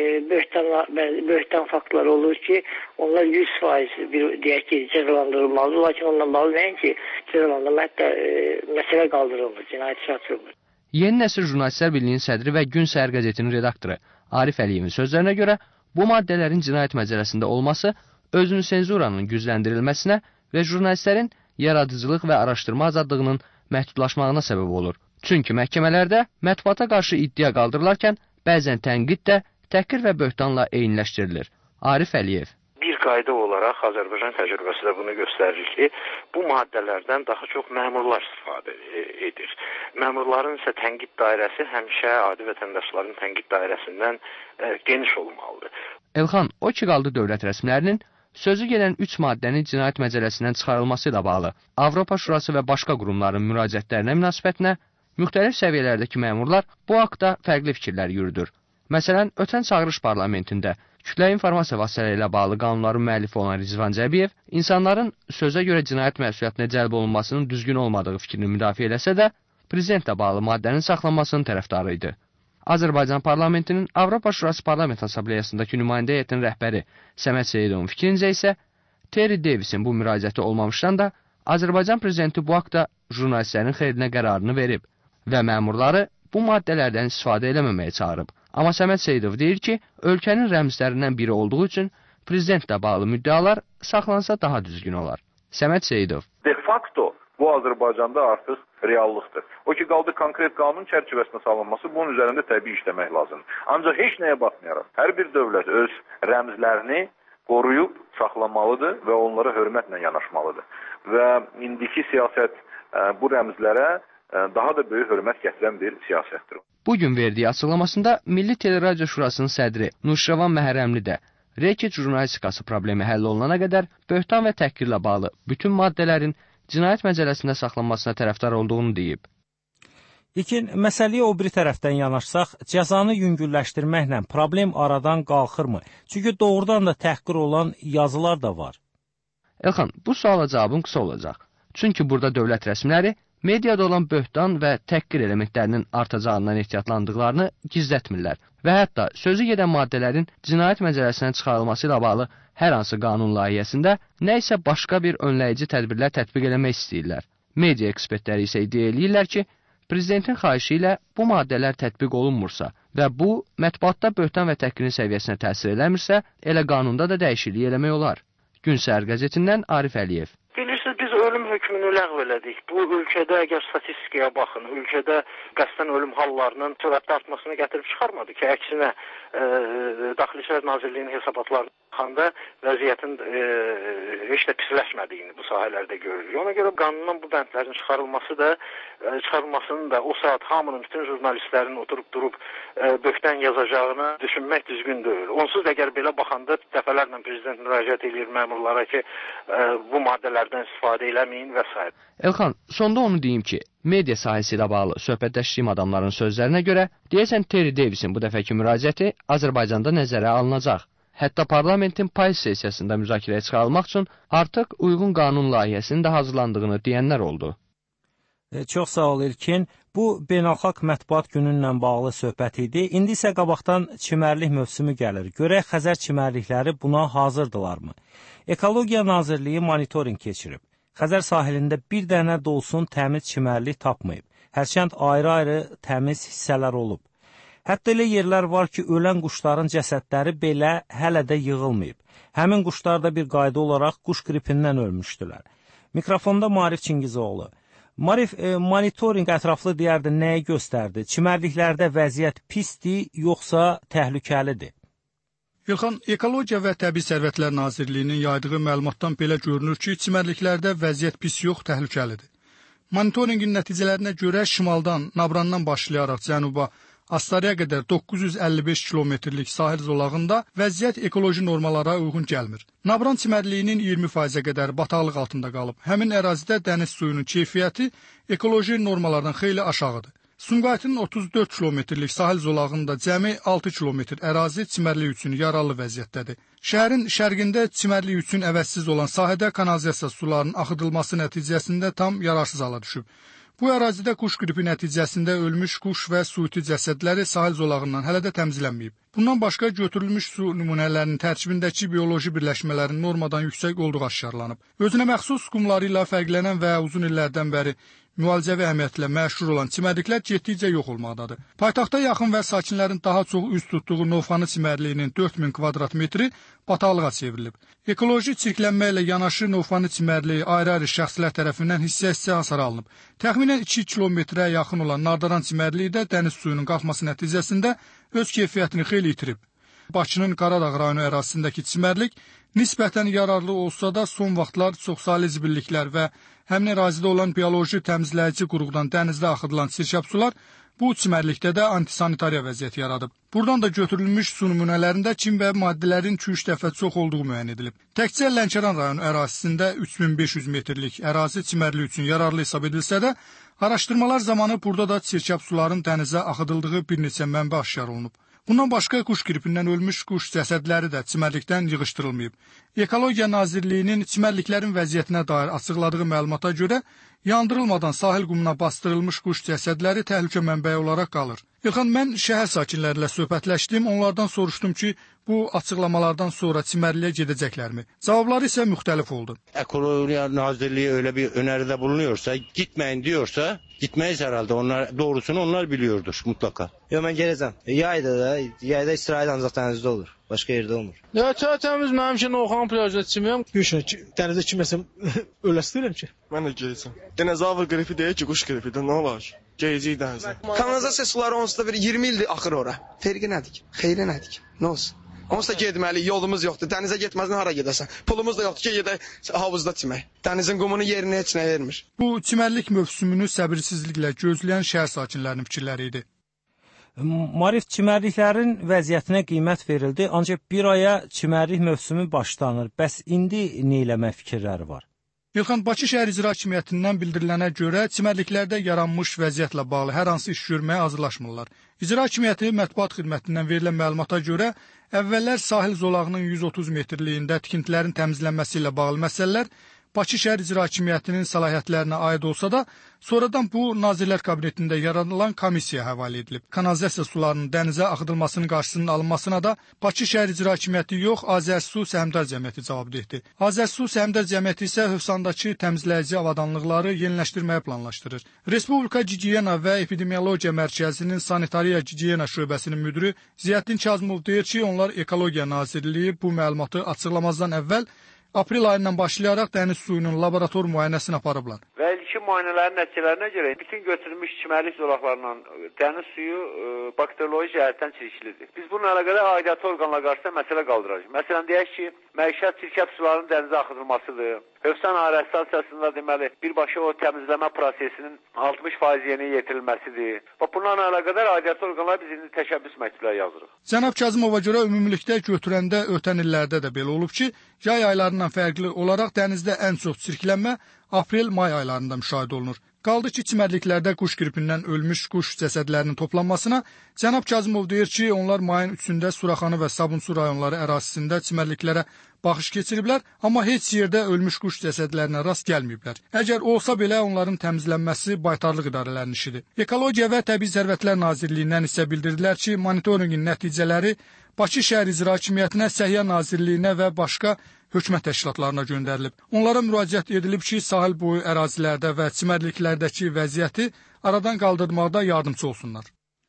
böhtan faktlar olur ki, onlar 100% deyək ki, cəzalandırılmalıdır, lakin onunla bağlı nəyin cəzalandırılma, hətta məsələ qaldırılmır, cinayət işi açılmır. Yeni Nəsil Jurnalistlər Birliyinin sədri və Gün Səhər qəzetinin redaktoru Arif Əliyevin sözlərinə görə, bu maddələrin cinayət məcəlləsində olması özünün senzuranın gücləndirilməsinə və jurnalistlərin yaradıcılıq və araşdırma azadlığının məhdudlaşmağına səbəb olur. Çünki məhkəmələrdə mətbuata qarşı iddia qaldırılarkən bəzən tənqid də təhqir və böhtanla eyniləşdirilir. Arif Əliyev. Bir qayda olaraq Azərbaycan təcrübəsi də bunu göstərir ki, bu maddələrdən daha çox məmurlar istifadə edir. Məmurların isə tənqid dairəsi həmişə adi vətəndaşların tənqid dairəsindən geniş olmalıdır. Elxan, o ki qaldı dövlət rəsmilərinin sözü gələn 3 maddənin cinayət məcəlləsindən çıxarılması ilə bağlı Avropa Şurası və başqa qurumların müraciətlərinə münasibətinə müxtəlif səviyyələrdəki məmurlar bu haqda fərqli fikirlər yürüdür. Məsələn, ötən çağırış parlamentində kütləvi informasiya vasitələri ilə bağlı qanunların müəllifi olan Rizvan Cəbiyev insanların sözə görə cinayət məsuliyyətinə cəlb olunmasının düzgün olmadığı fikrini müdafiə eləsə də, prezidentlə bağlı maddənin saxlanmasının tərəfdarı idi. Azərbaycan parlamentinin Avropa Şurası Parlament Assambleyasındakı nümayəndə heyətinin rəhbəri Səməd Seyidovun fikrincə isə Terry Davisin bu müraciəti olmamışdan da Azərbaycan prezidenti bu haqda jurnalistlərin xeyrinə qərarını verib və məmurları bu maddələrdən istifadə eləməməyə çağırıb. Amma Səməd Seyidov deyir ki, ölkənin rəmzlərindən biri olduğu üçün prezidentlə bağlı müddialar saxlansa daha düzgün olar. Səməd Seyidov. De facto Bu Azərbaycanda artıq reallıqdır. O ki, qaldı konkret qanun çərçivəsində salınması, bunun üzərində təbii işləmək lazımdır. Ancaq heç nəyə baxmayaraq, hər bir dövlət öz rəmzlərini qoruyub saxlamalıdır və onlara hörmətlə yanaşmalıdır. Və indiki siyasət bu rəmzlərə daha da böyük hörmət gətirən bir siyasətdir. Bugün verdiyi açıqlamasında Milli Teleradio Şurasının sədri Nuşravan Məhərrəmli də reket jurnalistikası problemi həll olunana qədər böhtan və təhqirlə bağlı bütün maddələrin cinayət məcəlləsində saxlanmasına tərəfdar olduğunu deyib. İlkin, məsələyə o biri tərəfdən yanaşsaq, cəzanı yüngülləşdirməklə problem aradan qalxırmı? Çünki doğrudan da təhqir olan yazılar da var. Elxan, bu suala cavabım qısa olacaq. Çünki burada dövlət rəsmiləri mediada olan böhtan və təhqir elementlərinin artacağından ehtiyatlandıqlarını gizlətmirlər və hətta sözü gedən maddələrin cinayət məcəlləsindən çıxarılması ilə bağlı hər hansı qanun layihəsində nə isə başqa bir önləyici tədbirlər tətbiq eləmək istəyirlər. Media ekspertləri isə iddia eləyirlər ki, prezidentin xahişi ilə bu maddələr tətbiq olunmursa və bu, mətbuatda böhtan və təhqirin səviyyəsinə təsir eləmirsə, elə qanunda da dəyişiklik eləmək olar. Gün Səhər qəzetindən Arif Əliyev. Bilirsiniz, biz ölüm hökmünü ləğv elədik. Bu ölkədə, əgər statistikaya baxın, ölkədə qəsdən ölüm hallarının sürətli artmasını gətirib çıxarmadı ki, əksinə Daxili İşlər Nazirliyinin hesabatlarına baxanda vəziyyətin heç də pisləşmədiyini bu sahələrdə görürük. Ona görə qanundan bu bəndlərin çıxarılmasının da o saat hamının, bütün jurnalistlərin oturub durub böhtan yazacağını düşünmək düzgün deyil. Onsuz da əgər belə baxanda dəfələrlə prezident müraciət edir məmurlara ki, bu maddələrdən istifadə eləməyin və s. Elxan, sonda onu deyim ki, media sahəsi ilə bağlı söhbətləşdiyim adamların sözlərinə görə, deyəsən Terry Davisin bu dəfəki müraciəti Azərbaycanda nəzərə alınacaq. Hətta parlamentin payız sessiyasında müzakirəyə çıxarılmaq üçün artıq uyğun qanun layihəsinin də hazırlandığını deyənlər oldu. Çox sağ ol İlkin. Bu beynəlxalq mətbuat gününlə bağlı söhbət idi. İndi isə qabaqdan çimərlik mövsümü gəlir. Görək Xəzər çimərlikləri buna hazırdılarmı? Ekologiya Nazirliyi monitorinq keçirib. Xəzər sahilində bir dənə də olsun təmiz çimərlik tapmayıb. Hərçənd ayrı-ayrı təmiz hissələr olub. Hətta elə yerlər var ki, ölən quşların cəsədləri belə hələ də yığılmayıb. Həmin quşlar da bir qayda olaraq quş qripindən ölmüşdülər. Mikrofonda Marif Çingizoğlu. Marif, monitorinq ətraflı deyərdi, nəyə göstərdi? Çimərliklərdə vəziyyət pisdir, yoxsa təhlükəlidir? İlxan, Ekologiya və Təbii Sərvətlər Nazirliyinin yaydığı məlumatdan belə görünür ki, çimərliklərdə vəziyyət pis yox, təhlükəlidir. Monitorinqin nəticələrinə görə şimaldan, Nabrandan başlayaraq cənuba, Astaraya qədər 955 kilometrlik sahil zolağında vəziyyət ekoloji normalara uyğun gəlmir. Nabran çimərliyinin 20%-ə qədər bataqlıq altında qalıb. Həmin ərazidə dəniz suyunun keyfiyyəti ekoloji normalardan xeyli aşağıdır. Sumqayıtın 34 kilometrlik sahil zolağında cəmi 6 kilometr ərazi çimərlik üçün yararlı vəziyyətdədir. Şəhərin şərqində çimərlik üçün əvəzsiz olan sahədə kanalizasiya sularının axıdılması nəticəsində tam yararsız hala düşüb. Bu ərazidə quş qripi nəticəsində ölmüş quş və suiti cəsədləri sahil zolağından hələ də təmizlənməyib. Bundan başqa götürülmüş su nümunələrinin tərkibindəki bioloji birləşmələrin normadan yüksək olduğu aşkarlanıb. Özünə məxsus qumları ilə fərqlənən və uzun illərdən bəri müalicəvi əhəmiyyətlə məşhur olan çimərliklər getdikcə yox olmaqdadır. Paytaxta yaxın və sakinlərin daha çox üz tutduğu Novxanı çimərliyinin 4000 kvadrat metri bataqlığa çevrilib. Ekoloji çirklənmə ilə yanaşı Novxanı çimərliyi ayrı-ayrı şəxslər tərəfindən hissə-hissə hasar alınıb. Təxminən 2 kilometrə yaxın olan Nardaran çimərliyi də dəniz suyunun qalxması nəticəsində öz keyfiyyətini xeyli itirib. Bakının Qaradağ rayonu ərazisindəki çimərlik nisbətən yararlı olsa da son vaxtlar çoxsaylı zibilliklər və həmin ərazidə olan bioloji təmizləyici quruqdan dənizdə axıdılan sirkəb sular bu çimərlikdə də antisanitariya vəziyyəti yaradıb. Buradan da götürülmüş su nümunələrində kim və maddələrin 2-3 dəfə çox olduğu müəyyən edilib. Təkcə Lənkəran rayonu ərazisində 3500 metrlik ərazi çimərlik üçün yararlı hesab edilsə də, araşdırmalar zamanı burada da sirkəb suların dənizə axıdıldığı bir neçə mənbə aşkar olunub. Bundan başqa quş qripindən ölmüş quş cəsədləri də çimərlikdən yığışdırılmayıb. Ekologiya Nazirliyinin çimərliklərin vəziyyətinə dair açıqladığı məlumata görə yandırılmadan sahil qumuna bastırılmış quş cəsədləri təhlükə mənbəyi olaraq qalır. İlxan, mən şəhər sakinləri ilə söhbətləşdim, onlardan soruşdum ki, bu açıqlamalardan sonra çimərliyə gedəcəklərmi? Cavabları isə müxtəlif oldu. Ekologiya Nazirliyi öyle bir öneride bulunuyorsa, gitmeyin diyorsa, gitmeyiz herhalde. Doğrusunu onlar biliyordur mutlaka. Yok, ben geleceğim. Yayda istirahət ancaq dənizdə olur. Başqa yerdə olmur. Ya çayımız mənim üçün Oxan plajına çiməyəm. Yoxsa dənizdə çiməsəm ölə istəyirəm ki. Mən də geyəcəm. Dinozavr qripi deyək ki, quş qripidir, nə olar? Geyəcək dənizə. Kanalizasiya suları onsuz da bir 20 ildir axır ora. Fərqi nədir? Xeyri nədir? Nə olsun? Onsuz da getməli, yolumuz yoxdur. Dənizə getməzdən hara gedəsən? Pulumuz da yoxdur ki, gedək havuzda çimək. Dənizin qumunu yerinə heç nə vermir. Bu çimərlik mövsümünü səbirsizliklə gözləyən şəhər sakinlərinin fikirləri idi. Marif, çimərliklərin vəziyyətinə qiymət verildi, ancaq bir aya çimərlik mövsümü başlanır. Bəs indi nə eləmək fikirləri var? İlxan, Bakı şəhər icra hakimiyyətindən bildirilənə görə çimərliklərdə yaranmış vəziyyətlə bağlı hər hansı iş görməyə hazırlaşmırlar. İcra hakimiyyəti mətbuat xidmətindən verilən məlumata görə əvvəllər sahil zolağının 130 metrliyində tikintilərin təmizlənməsi ilə bağlı məsələlər Bakı şəhər icra hakimiyyətinin səlahiyyətlərinə aid olsa da, sonradan bu Nazirlər Kabinetində yaradılan komissiyaya həvalə edilib. Kanalizasiya sularının dənizə axıdılmasının qarşısının alınmasına da Bakı şəhər icra hakimiyyəti yox, Azərsu Səhmdar Cəmiyyəti cavabdehdir. Azərsu Səhmdar Cəmiyyəti isə Hövsandakı təmizləyici avadanlıqları yeniləşdirməyə planlaşdırır. Respublika Gigiyena və Epidemiologiya Mərkəzinin Sanitariya Gigiyena şöbəsinin müdiri Ziyəddin Kazımov deyir ki, onlar Ekologiya Nazirliyi bu məlumatı açıqlamazdan əvvəl aprel ayından başlayaraq dəniz suyunun laborator müayinəsini aparıblar. Və ilkin müayinələrin nəticələrinə görə bütün götürülmüş çimərlik zolaqlarından dəniz suyu bakterioloji cəhətdən çirklidir. Biz bununla əlaqədar aidiyyatı orqanlar qarşısında məsələ qaldıracağıq. Məsələn, deyək ki, məişət çirkəb sularının dənizə axıdılmasıdır. Hövsan Arə stansiyasında deməli birbaşa o təmizləmə prosesinin 60% yerinə yetirilməsidir. Və bunlarla əlaqədar aidiyyatı orqanlar biz indi təşəbbüs məktubları yazırıq. Cənab Kazımova görə ümumilikdə götürəndə ötən illərdə də belə olub ki, yay aylarından fərqli olaraq dənizdə ən çox çirklənmə aprel-may aylarında müşahidə olunur. Qaldı ki, çimərliklərdə quş qripindən ölmüş quş cəsədlərinin toplanmasına cənab Kazımov deyir ki, onlar mayın 3-də Suraxanı və Sabunçu rayonları ərazisində çimərliklərə baxış keçiriblər, amma heç yerdə ölmüş quş cəsədlərinə rast gəlməyiblər. Əgər olsa belə onların təmizlənməsi baytarlıq idarələrinin işidir. Ekologiya və Təbii Sərvətlər Nazirliyindən isə bildirdilər ki, monitorinqin nəticələri Bakı şəhər icra hakimiyyətinə, Səhiyyə Nazirliyinə və başqa hökumət təşkilatlarına göndərilib. Onlara müraciət edilib ki, sahil boyu ərazilərdə və çimərliklərdəki vəziyyəti aradan qaldırmaqda yardımçı olsunlar.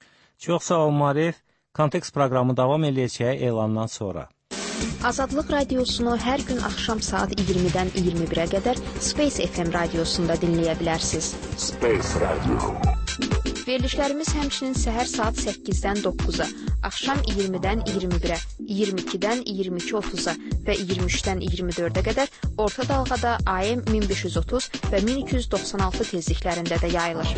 Çox sağ ol Marif. Kontekst proqramı davam edəcək elandan sonra. Azadlıq radiosunu hər gün axşam saat 20-dən 21-ə qədər Space FM radiosunda dinləyə bilərsiniz. Space Radio. Verilişlərimiz həmçinin səhər saat 8-dən 9-a, axşam 20-dən 21-ə, 22-dən 22:30-a və 23-dən 24-ə qədər orta dalğada AM 1530 və 1296 tezliklərində də yayılır.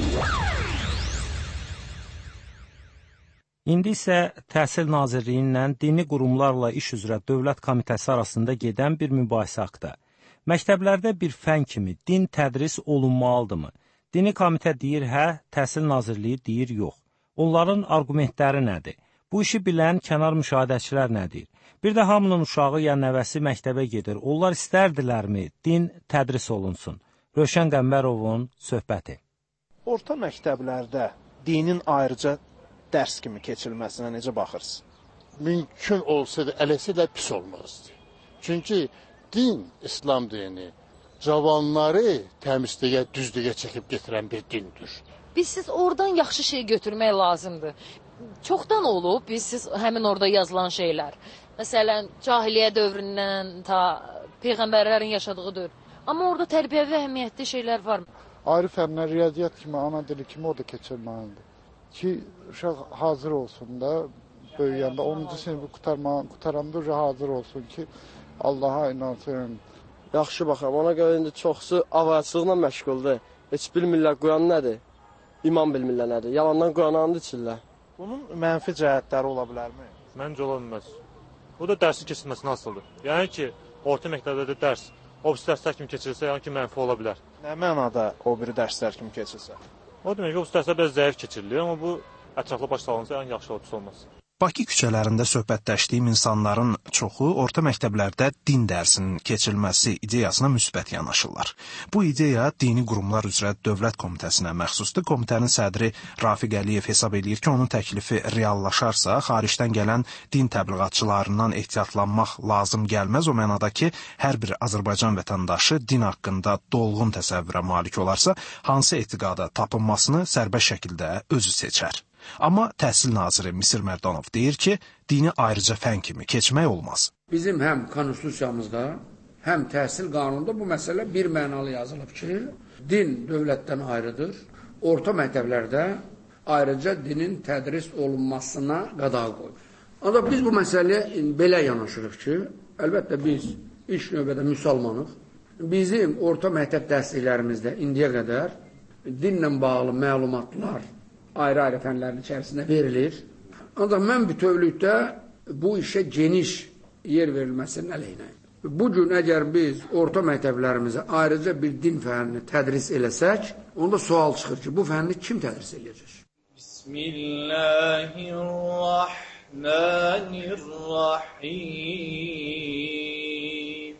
İndi isə Təhsil Nazirliyindən dini qurumlarla iş üzrə Dövlət Komitəsi arasında gedən bir mübahisə haqqında. Məktəblərdə bir fən kimi din tədris olunmalıdırmı? Dini komitə deyir hə, Təhsil Nazirliyi deyir yox. Onların argumentləri nədir? Bu işi bilən kənar müşahidəçilər nə deyir? Bir də hamının uşağı ya nəvəsi məktəbə gedir. Onlar istərdilərmi din tədris olunsun? Rövşən Qəmbərovun söhbəti. Orta məktəblərdə dinin ayrıca dərs kimi keçirilməsinə necə baxırsınız? Mümkün olsa da eləsə də pis olmazdı. Çünki din, İslam dini, cavanları təmizliyə, düzlüyə çəkib getirən bir dindir. Siz oradan yaxşı şey götürmək lazımdır. Çoxdan olub, siz həmin orada yazılan şeylər. Məsələn, cahiliyyə dövründən ta peyğəmbərlərin yaşadığı dövr. Amma orada tərbiyəvi əhəmiyyətli şeylər var. Ayrı fənlər, riyaziyyat kimi, ana dili kimi o da keçirməlidir. Ki, uşaq hazır olsun da, böyüyəndə 10-cu sinifi qutaranda hazır olsun ki, Allaha inansın. Yaxşı baxıram, ona görə indi çoxsu avaraçılıqla məşğuldur. Heç bilmirlər Quran nədir, iman bilmirlər nədir, yalandan Quranı and içirlər. Bunun mənfi cəhətləri ola bilərmi? Məncə ola bilməz. Bu da dərsin keçirilməsinə asılıdır. Yəni ki, orta məktəbdə də dərs o biri dərslər kimi keçirilsə, yəni ki, mənfi ola bilər. Nə mənada o biri dərslər kimi keçirsə? O demək ki, o dərslər biraz zəif keçirilir, amma bu ətraflı başlanılsa ən yaxşı oldusu olmaz. Bakı küçələrində söhbətləşdiyim insanların çoxu orta məktəblərdə din dərsinin keçirilməsi ideyasına müsbət yanaşırlar. Bu ideya dini qurumlar üzrə Dövlət Komitəsinə məxsusdur. Komitənin sədri Rafiq Əliyev hesab edir ki, onun təklifi reallaşarsa, xaricdən gələn din təbliğatçılarından ehtiyatlanmaq lazım gəlməz. O mənada ki, hər bir Azərbaycan vətəndaşı din haqqında dolğun təsəvvürə malik olarsa, hansı etiqada tapınmasını sərbəst şəkildə özü seçər. Amma Təhsil naziri Misir Mərdanov deyir ki, dini ayrıca fən kimi keçmək olmaz. Bizim həm konstitusiyamızda, həm təhsil qanununda bu məsələ bir mənalı yazılıb ki, din dövlətdən ayrıdır. Orta məktəblərdə ayrıca dinin tədris olunmasına qadağa qoyur. Ancaq biz bu məsələyə belə yanaşırıq ki, əlbəttə biz ilk növbədə müsəlmanıq. Bizim orta məktəb dərsliklərimizdə indiyə qədər dinlə bağlı məlumatlar ayrı-ayrı fənlərin içərisində verilir. Ancaq mən bütövlükdə bu işə geniş yer verilməsinin əleyhinəyim. Bugün əgər biz orta məktəblərimizə ayrıca bir din fənini tədris eləsək, onda sual çıxır ki, bu fənni kim tədris eləyəcək? Bismillahirrahmanirrahim.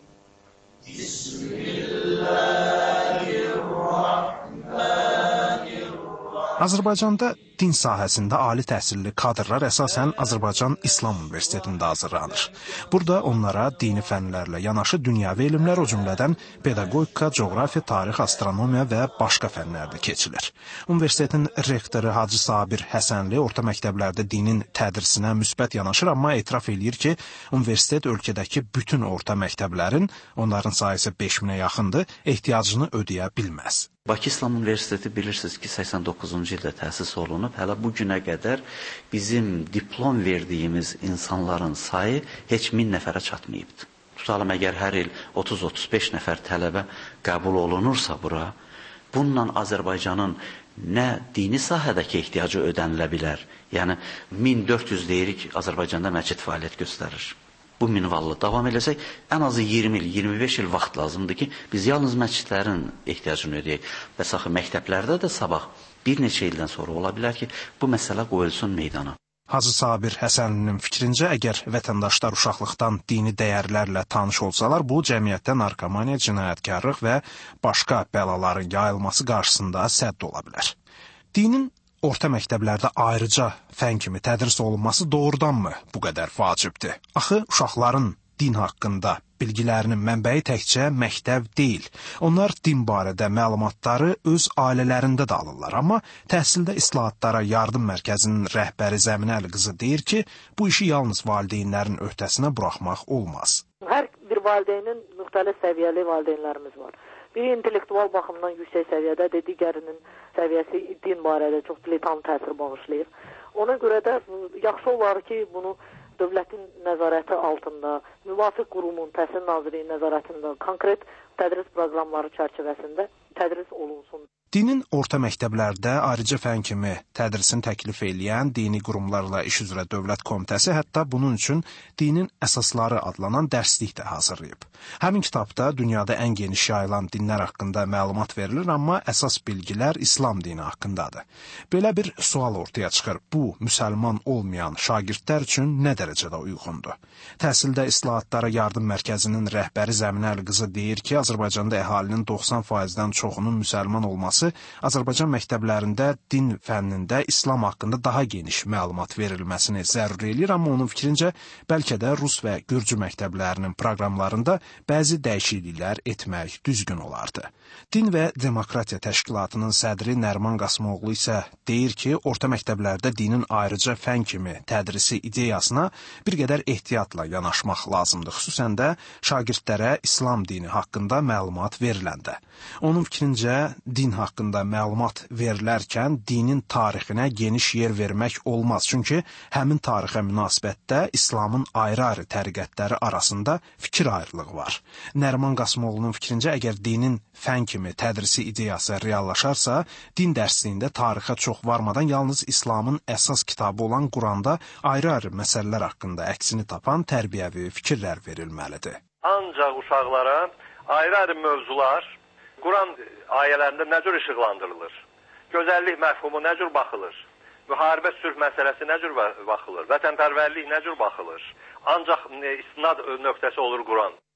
Bismillahirrahmanirrahim. Azərbaycanda din sahəsində ali təhsilli kadrlar əsasən Azərbaycan İslam Universitetində hazırlanır. Burada onlara dini fənlərlə yanaşı dünyəvi elmlər, o cümlədən pedaqogika, coğrafiya, tarix, astronomiya və başqa fənlər də keçilir. Universitetin rektoru Hacı Sabir Həsənli orta məktəblərdə dinin tədrisinə müsbət yanaşır, amma etiraf eləyir ki, universitet ölkədəki bütün orta məktəblərin, onların sayısı 5000-ə yaxındır, ehtiyacını ödəyə bilməz. Bakı İslam Universiteti bilirsiniz ki, 89-cu ildə təsis olunub. Hələ bu günə qədər bizim diplom verdiyimiz insanların sayı heç 1000 nəfərə çatmayıbdır. Tutalım, əgər hər il 30-35 nəfər tələbə qəbul olunursa bura, bununla Azərbaycanın nə dini sahədəki ehtiyacı ödənilə bilər? Yəni, 1400 deyirik, Azərbaycanda məscid fəaliyyət göstərir. Bu minvallı davam eləsək, ən azı 20 il, 25 il vaxt lazımdır ki, biz yalnız məscidlərin ehtiyacını ödəyək. Və saxı məktəblərdə də sabah bir neçə ildən sonra ola bilər ki, bu məsələ qoyulsun meydana. Hacı Sabir Həsənlinin fikrincə, əgər vətəndaşlar uşaqlıqdan dini dəyərlərlə tanış olsalar, bu cəmiyyətdə narkomaniya, cinayətkarlıq və başqa bəlaların yayılması qarşısında sədd ola bilər. Dinin orta məktəblərdə ayrıca fən kimi tədris olunması doğrudanmı bu qədər vacibdir? Axı uşaqların din haqqında bilgilərinin mənbəyi təkcə məktəb deyil. Onlar din barədə məlumatları öz ailələrində də alırlar. Amma təhsildə islahatlara yardım mərkəzinin rəhbəri Zəminəli qızı deyir ki, bu işi yalnız valideynlərin öhdəsinə buraxmaq olmaz. Hər bir valideynin müxtəlif səviyyəli valideynlərimiz var. Biri intellektual baxımdan yüksək səviyyədədir, digərinin səviyyəsi din barədə çox dilettant təsir bağışlayır. Ona görə də yaxşı olar ki, bunu dövlətin nəzarəti altında, müvafiq qurumun, Təhsil Nazirliyi nəzarətində konkret tədris proqramları çərçivəsində tədris olunsun. Dinin orta məktəblərdə ayrıca fən kimi tədrisini təklif edən dini qurumlarla iş üzrə Dövlət Komitəsi hətta bunun üçün dinin əsasları adlanan dərslik də hazırlayıb. Həmin kitabda dünyada ən geniş yayılan dinlər haqqında məlumat verilir, amma əsas bilgilər İslam dini haqqındadır. Belə bir sual ortaya çıxır. Bu, müsəlman olmayan şagirdlər üçün nə dərəcədə uyğundur? Təhsildə İslahatlara Yardım Mərkəzinin rəhbəri Zəminəli qızı deyir ki, Azərbaycanda əhalinin 90%-dən çoxunun müsəlman olması Azərbaycan məktəblərində din fənnində İslam haqqında daha geniş məlumat verilməsini zəruri eləyir, amma onun fikrincə bəlkə də Rus və Gürcü məktəblərinin proqramlarında bəzi dəyişikliklər etmək düzgün olardı. Din və Demokratiya Təşkilatının sədri Nəriman Qasımoğlu isə deyir ki, orta məktəblərdə dinin ayrıca fən kimi tədrisi ideyasına bir qədər ehtiyatla yanaşmaq lazımdır, xüsusən də şagirdlərə İslam dini haqqında məlumat veriləndə. Onun fikrincə, din haqqında məlumat verilərkən dinin tarixinə geniş yer vermək olmaz. Çünki həmin tarixə münasibətdə İslamın ayrı-ayrı təriqətləri arasında fikir ayrılığı var. Nəriman Qasımoğlu'nun fikrincə, əgər dinin fən kimi tədrisi ideyası reallaşarsa, din dərsliyində tarixə çox varmadan yalnız İslamın əsas kitabı olan Quranda ayrı-ayrı məsələlər haqqında əksini tapan tərbiyəvi fikirlər verilməlidir. Ancaq uşaqlara ayrı-ayrı mövzular Quran ayələrində nə cür işıqlandırılır? Gözəllik məfhumu nə cür baxılır? Müharibə sülh məsələsi nə cür baxılır? Vətənpərvərlik nə cür baxılır? Ancaq istinad nöqtəsi olur Quran.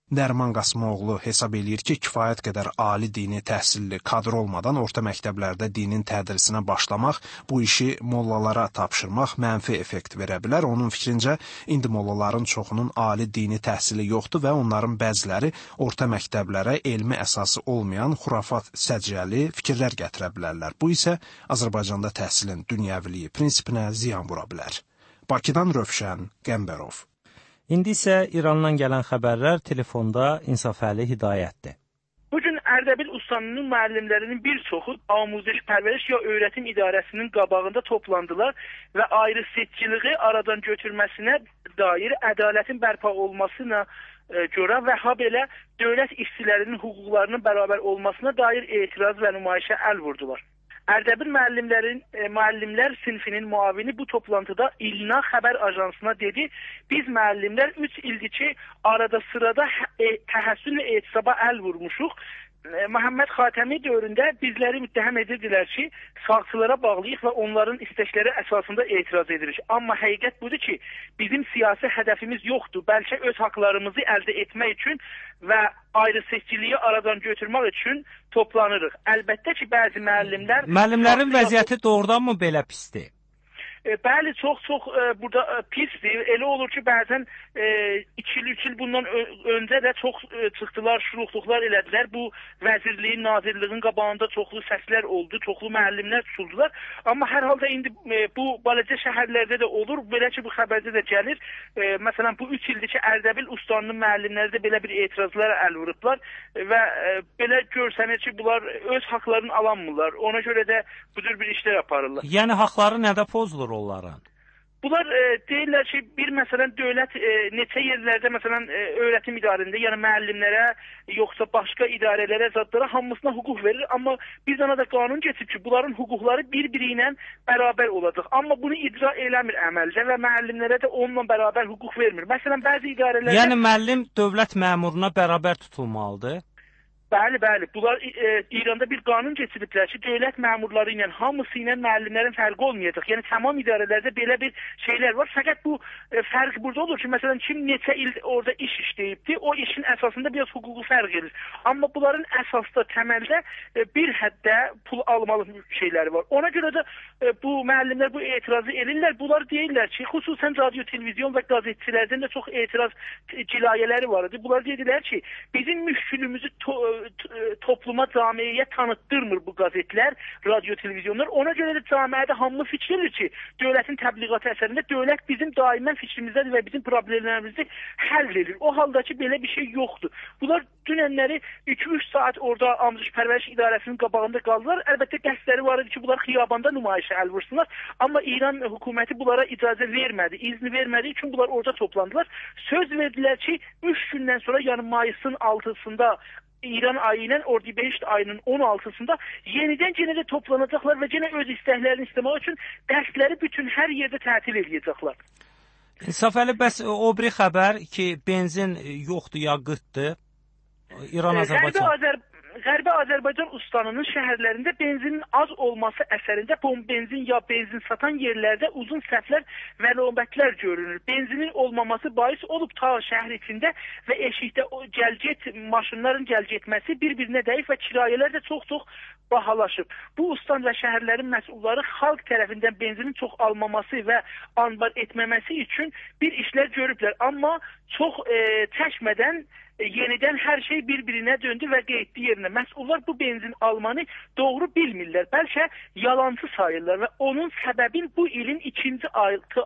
Nəriman Qasımoğlu hesab eləyir ki, kifayət qədər ali dini təhsilli kadr olmadan orta məktəblərdə dinin tədrisinə başlamaq, bu işi mollalara tapşırmaq mənfi effekt verə bilər. Onun fikrincə, indi mollaların çoxunun ali dini təhsili yoxdur və onların bəziləri orta məktəblərə elmi əsası olmayan xurafat səciyyəli fikirlər gətirə bilərlər. Bu isə Azərbaycanda təhsilin dünyəviliyi prinsipinə ziyan vura bilər. Bakıdan Rövşən Qəmbərov. İndi isə İrandan gələn xəbərlər telefonda İnsafəli Hidayətdir. Bugün Ərdəbil Ustanının müəllimlərinin bir çoxu Amuzəş Pərvəriş ya Öyrətim İdarəsinin qabağında toplandılar və ayrı seçiciliği aradan götürməsinə dair ədalətin bərpa olmasına görə və habelə dövlət işçilərinin hüquqlarının bərabər olmasına dair etiraz və nümayişə əl vurdular. Ərdəbil müəllimlər sinfinin muavini bu toplantıda İlna xəbər ajansına dedi, biz müəllimlər 3 ildir ki, arada sırada təhəssün və etisaba əl vurmuşuq. Məhəmməd Xatəmi dövründə bizləri müttəhəm edirdilər ki, sağçılara bağlıyıq və onların istəkləri əsasında etiraz edirik. Amma həqiqət budur ki, bizim siyasi hədəfimiz yoxdur. Bəlkə öz haqlarımızı əldə etmək üçün və ayrı seçiciliyi aradan götürmək üçün toplanırıq. Əlbəttə ki, bəzi müəllimlər... Müəllimlərin vəziyyəti doğrudanmı belə pisdir? Bəli, çox burada pisdir. Elə olur ki, bəzən 2-3 il bundan öncə də çox çıxdılar, şuruqluqlar elədilər. Bu vəzirliyin, nazirliyin qabağında çoxlu səslər oldu, çoxlu müəllimlər tutuldular. Amma hər halda indi bu balaca şəhərlərdə də olur. Belə ki, bu xəbərdə də gəlir. Məsələn, bu 3 ildir ki, Ərdəbil Ustanının müəllimləri də belə bir etirazlara əl vurublar və belə görsənir ki, bunlar öz haqlarını alanmırlar. Ona görə də bu cür bir işlər aparırlar. Yəni, haqları nədə pozulur onların? Bunlar deyirlər ki, bir məsələn dövlət neçə yerlərdə məsələn öyrətim idarəsində, yəni müəllimlərə, yoxsa başqa idarələrə, zadlara hamısına hüquq verir. Amma bir dana da qanun keçib ki, bunların hüquqları bir-biri ilə bərabər olacaq. Amma bunu icra eləmir əməldə və müəllimlərə də onunla bərabər hüquq vermir. Məsələn, bəzi idarələrdə... Yəni, müəllim dövlət məmuruna bərabər tutulmalıdır? Bəli. Bunlar İranda bir qanun keçiriblər ki, dövlət məmurları ilə hamısı ilə müəllimlərin fərqi olmayacaq. Yəni tamam idarələrdə belə bir şeylər var. Fəqət bu fərq burada olur ki, məsələn kim neçə il orada iş işləyibdi, o işin əsasında biraz hüququ fərq edir. Amma bunların əsasda, təməldə bir həddə pul almalı şeyləri var. Ona görə də bu müəllimlər bu etirazı edirlər. Bunlar deyirlər ki, xüsusən radio, televizyon və qəzetçilərdən də çox etiraz cilayələri var idi. Bunlar deyirlər ki, bizim müşkülümüzü topluma, camiyə tanıtdırmır bu qəzetlər, radio, televizyonlar. Ona görə də camiədə hamı fikirdir ki, dövlətin təbliğatı əsərində dövlət bizim daimən fikrimizdə və bizim problemlərimizi həll edir. O halda ki, belə bir şey yoxdur. Bunlar dünənləri 2-3 saat orada Amuzəş Pərvəriş İdarəsinin qabağında qaldılar. Əlbəttə qəsdləri var idi ki, bunlar xiyabanda nümayişə əl vursunlar. Amma İran hökuməti bunlara icazə vermədi, izni vermədiyi üçün bunlar orada toplandılar. Söz verdilər ki, 3 gündən sonra, yəni mayısın 6-sında İran ayı ilə Ordibehişt ayının 16-sında yenidən yenə toplanacaqlar və yenə öz istəklərini istəmək üçün dərsləri bütün hər yerdə tətil edəcəklər. İnsafəli, bəs o biri xəbər ki, benzin yoxdur ya qıtdır, İran-Azərbaycan... Qərbi Azərbaycan Ustanının şəhərlərində benzinin az olması əsərində benzin ya benzin satan yerlərdə uzun səhvlər və növbətlər görünür. Benzinin olmaması bais olub ta şəhər içində və eşikdə maşınların gəlgetməsi bir-birinə dəyib və kirayələr də çox-çox bahalaşıb. Bu ustan və şəhərlərin məsulları xalq tərəfindən benzinin çox almaması və anbar etməməsi üçün bir işlər görüblər. Amma çox çəkmədən yenidən hər şey bir-birinə döndü və qeydli yerinə. Məsullar bu benzin almanı doğru bilmirlər, bəlkə yalancı sayırlar və onun səbəbin bu ilin 2-ci 6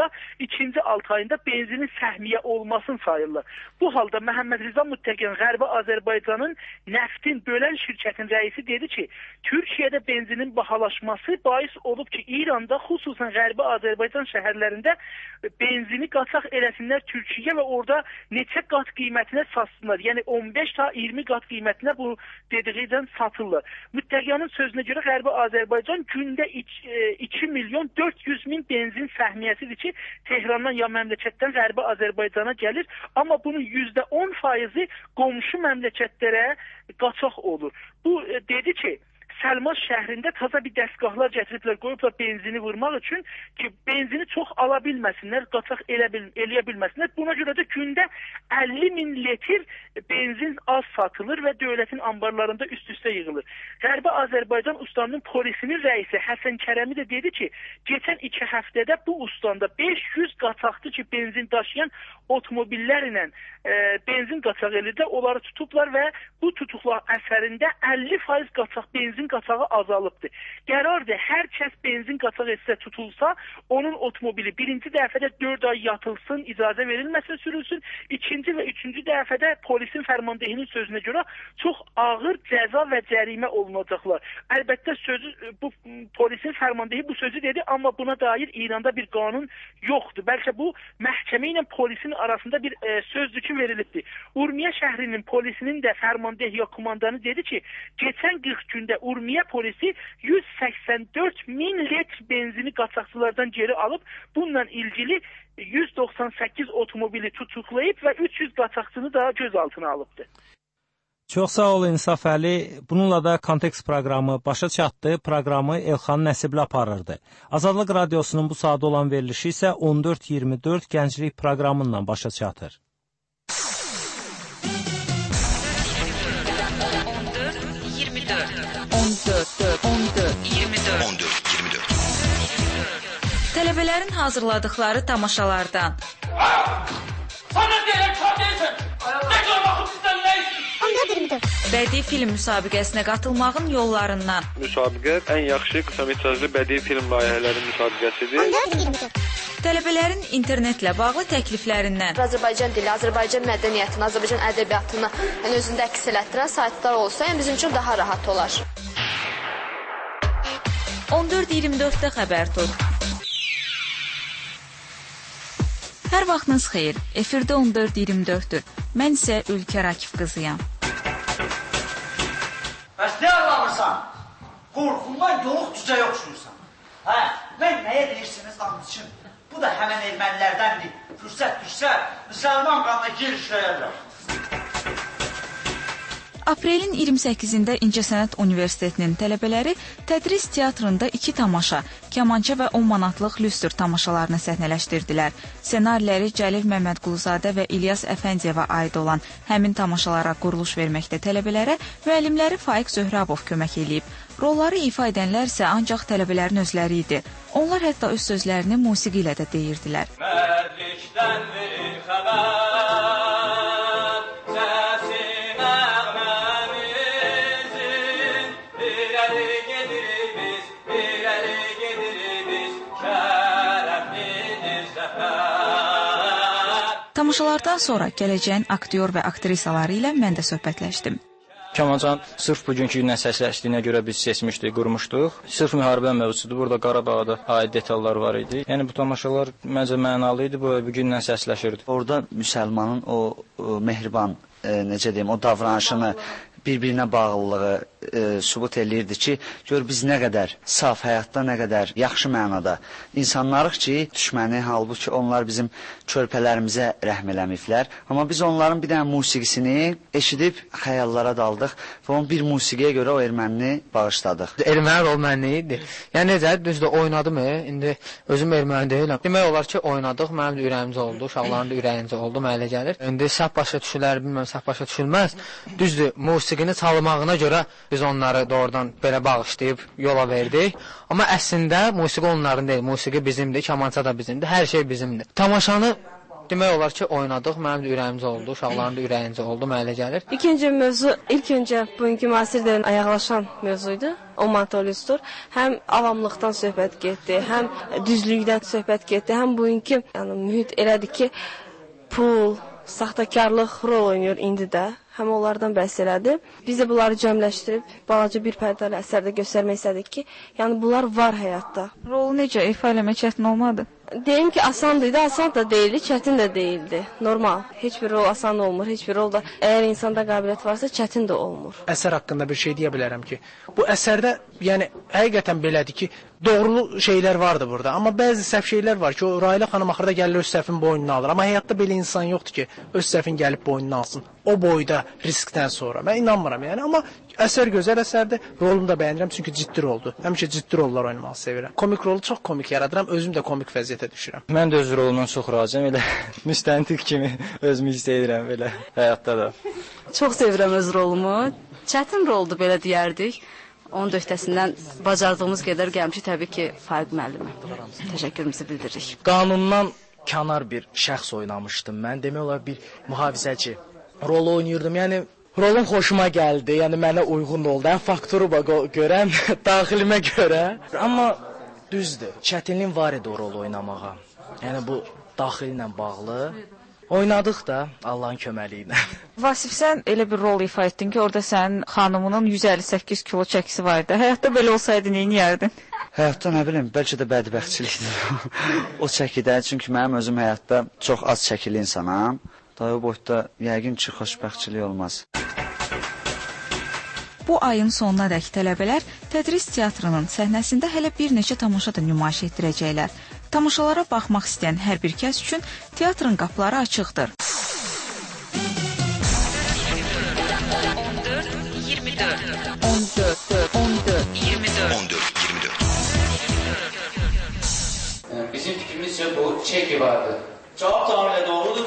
ayında benzinin səhmiyə olmasını sayırlar. Bu halda Məhəmməd Rıza Muttəqin Qərbi Azərbaycanın Neftin bölən şirkətin rəisi dedi ki, Türkiyədə benzinin bahalaşması bais olub ki, İranda xüsusən Qərbi Azərbaycan şəhərlərində benzini qaçaq eləsinlər Türkiyə və orada neçə qat qiymətinə satsınlar. Yəni 15 ta 20 qat qiymətinə bu dediyidən satırlar. Müttəqiyanın sözünə görə Qərbi Azərbaycan gündə 2 milyon 400 min benzin səhmiyyəsidir ki, Tehrandan ya məmləkətdən Qərbi Azərbaycana gəlir. Amma bunun %10% qonşu məmləkətlərə qaçaq olur. Bu dedi ki, Səlmas şəhrində taza bir dəstgahlar gətiriblər, qoyublar benzini vurmaq üçün ki, benzini çox ala bilməsinlər, qaçaq eləyə bilməsinlər. Buna görə də gündə 50.000 litr benzin az satılır və dövlətin ambarlarında üst-üstə yığılır. Qərbi Azərbaycan ustanının polisinin rəisi Həsən Kərəmi də dedi ki, geçən 2 həftədə bu ustandə 500 qaçaqdı ki, benzin daşıyan otomobillərlə benzin qaçaq elirdə, onları tutublar və bu tutuqlar əsərində 50% qaçaq benzin qaçağı azalıbdır. Qərardır, hər kəs benzin qaçaq etsə tutulsa, onun otomobili birinci dəfədə 4 ay yatılsın, icazə verilməsin, sürülsün. İkinci və üçüncü dəfədə polisin fərmandehinin sözünə görə çox ağır cəza və cərimə olunacaqlar. Əlbəttə bu polisin fərmandehi bu sözü dedi, amma buna dair İranda bir qanun yoxdur. Bəlkə bu məhkəmə ilə polisin arasında bir sözdür ki, verilibdir. Urmiya şəhrinin polisinin də fərmandeh ya kumandanı dedi ki, geçən 40 gündə Urmiya polisi 184.000 litr benzini qaçaqçılardan geri alıb, bununla ilgili 198 otomobili tutuqlayıb və 300 qaçaqçını da gözaltına alıbdır. Çox sağ ol İnsaf Əli. Bununla da Kontekst proqramı başa çatdı. Proqramı Elxan Nəsibli aparırdı. Azadlıq Radiosunun bu saat olan verilişi isə 14-24 gənclik proqramından başa çatır. 14-24 Tələbələrin hazırladıkları tamaşalardan. Sana deyirəm, çox deyirsən. Nə qədər baxıb bizdən nə istəyir? Bədii film müsabiqəsinə qatılmağın yollarından. Müsabiqə ən yaxşı qısa metrajlı bədii film layihələri müsabiqəsidir. Tələbələrin internetlə bağlı təkliflərindən. Azərbaycan dili, Azərbaycan mədəniyyətini, Azərbaycan ədəbiyyatını özündə əks elətdirən saytlar olsa, bizim üçün daha rahat olar. 14-24-də xəbər tut. Hər vaxtınız xeyir. Efirdə 14-24-dür. Mən isə Ülkər Akif qızıyam. Bəs nə anlamırsan? Qorxundan yoluq cücə yoxşuyursan. Hə, mən nəyə deyirsiniz danışın? Bu da həmən ermənilərdəndir. Fürsət düşsə, müsəlman qanına gir işləyərlər. Aprelin 28-də İncəsənət Universitetinin tələbələri tədris teatrında 2 tamaşa, kamança və 10 manatlıq lüstr tamaşalarını səhnələşdirdilər. Ssenariləri Cəlil Məmmədquluzadə və İlyas Əfəndiyevə aid olan həmin tamaşalara quruluş verməkdə tələbələrə müəllimləri Faiq Zöhrabov kömək eləyib. Rolları ifa edənlər isə ancaq tələbələrin özləri idi. Onlar hətta öz sözlərini musiqi ilə də deyirdilər. Mərlikdən bir xəbər, Tamaşalardan sonra gələcəyin aktyor və aktrisaları ilə mən də söhbətləşdim. Kamancan sırf bugünkü gündən səsləşdiyinə görə biz seçmişdik, qurmuşduq. Sırf müharibə mövzusudur. Burada Qarabağda aid detallar var idi. Yəni bu tamaşalar məncə mənalı idi, bu gündən səsləşirdi. Orada müsəlmanın o mehriban, necə deyim, o davranışını bir-birinə bağlılığı sübut eləyirdi ki, gör biz nə qədər saf həyatda, nə qədər yaxşı mənada insanlarıq ki, düşməni, halbuki onlar bizim körpələrimizə rəhm eləməyiblər. Amma biz onların bir dənə musiqisini eşidib xəyallara daldıq və onu bir musiqiyə görə o ermənini bağışladıq. Erməni rol mənli idi. Yəni necə, düzdür, oynadım, indi özüm erməni deyiləm. Demək olar ki, oynadıq, mənim də ürəyimcə oldu, uşaqların da ürəyincə oldu, mənə elə gəlir. İndi səhv başa düşülər, bilməm, səhv başa düşülməz. Düzdür, musiqini çalmağına görə biz onları doğrudan belə bağışlayıb yola verdik. Amma əslində musiqi onların deyil, musiqi bizimdir, kamança da bizimdir, hər şey bizimdir. Tamaşanı demək olar ki, oynadıq, mənim də ürəyimcə oldu, uşaqların da ürəyincə oldu, mənə elə gəlir. İkinci mövzu, ilk öncə bugünkü müasir dövrün ayaqlaşan mövzuydu, o mantolistdur. Həm avamlıqdan söhbət getdi, həm düzlükdən söhbət getdi, həm bugünkü mühit elədir ki, pul, saxtakarlıq rol oynayır indi də. Həm onlardan bəhs elədi. Biz də bunları cəmləşdirib, balaca bir pərdəli əsərdə göstərmək istədik ki, yəni bunlar var həyatda. Rolu necə ifa eləmək çətin olmadı? Deyim ki asan idi, asan da değildi, çətin də değildi. Normal. Heç bir rol asan olmur, heç bir rol da əgər insanda qabiliyyət varsa çətin də olmur. Əsər haqqında bir şey deyə bilərəm ki, bu əsərdə yəni həqiqətən belədir ki, doğrulu şeylər vardı burada. Amma bəzi səhv şeylər var ki, o Railə xanım axırda gəlir öz səhvin boynuna alır. Amma həyatda belə insan yoxdur ki, öz səhvin gəlib boynuna alsın. O boyda riskdən sonra. Mən inanmıram yəni. Amma əsər gözəl əsərdir. Rolumu da bəyənirəm çünki ciddi roldur. Həmişə ciddi rollar oynamağı sevirəm. Komik rolu çox komik yaradıram. Özüm də komik vəziyyətə düşürəm. Mən də öz rolumdan çox razıyam. Elə müstəntiq kimi özümü hiss edirəm belə həyatda da. Çox sevirəm öz rolumu. Çətin roldur belə deyərdik. Onun da öhdəsindən bacardığımız qədər gəlmişik təbii ki, Faiq müəllimə. Təşəkkürümüzü bildiririk. Qanundan kənar bir şəxs oynamışdım mən. Demək olar bir mühafizəçi rolu oynayırdım. Yəni rolum xoşuma gəldi. Yəni mənə uyğun oldu. Həm faktoru görəm, daxilimə görə. Amma düzdür, çətinlik var idi o rolu oynamağa. Yəni bu daxili ilə bağlı. Oynadıq da Allahın köməliyi ilə. Vasif, sən elə bir rol ifa etdin ki, orada sənin xanımının 158 kilo çəkisi var idi. Həyatda belə olsaydı nə edərdin? Həyatda nə bilim, bəlkə də bədbəxtçilikdir o çəkidə. Çünki mənim özüm həyatda çox az çəkili insanam. Daha o boyda yəqin ki, xoşbəxtçilik olmaz. Bu ayın sonuna dək tələbələr Tədris teatrının səhnəsində hələ bir neçə tamaşa da nümayiş etdirəcəklər. Tamaşalara baxmaq istəyən hər bir kəs üçün teatrın qapıları açıqdır. 14-24 Bizim fikrimizcə bu çeki vardı. Cavab tamamilə doğrudur.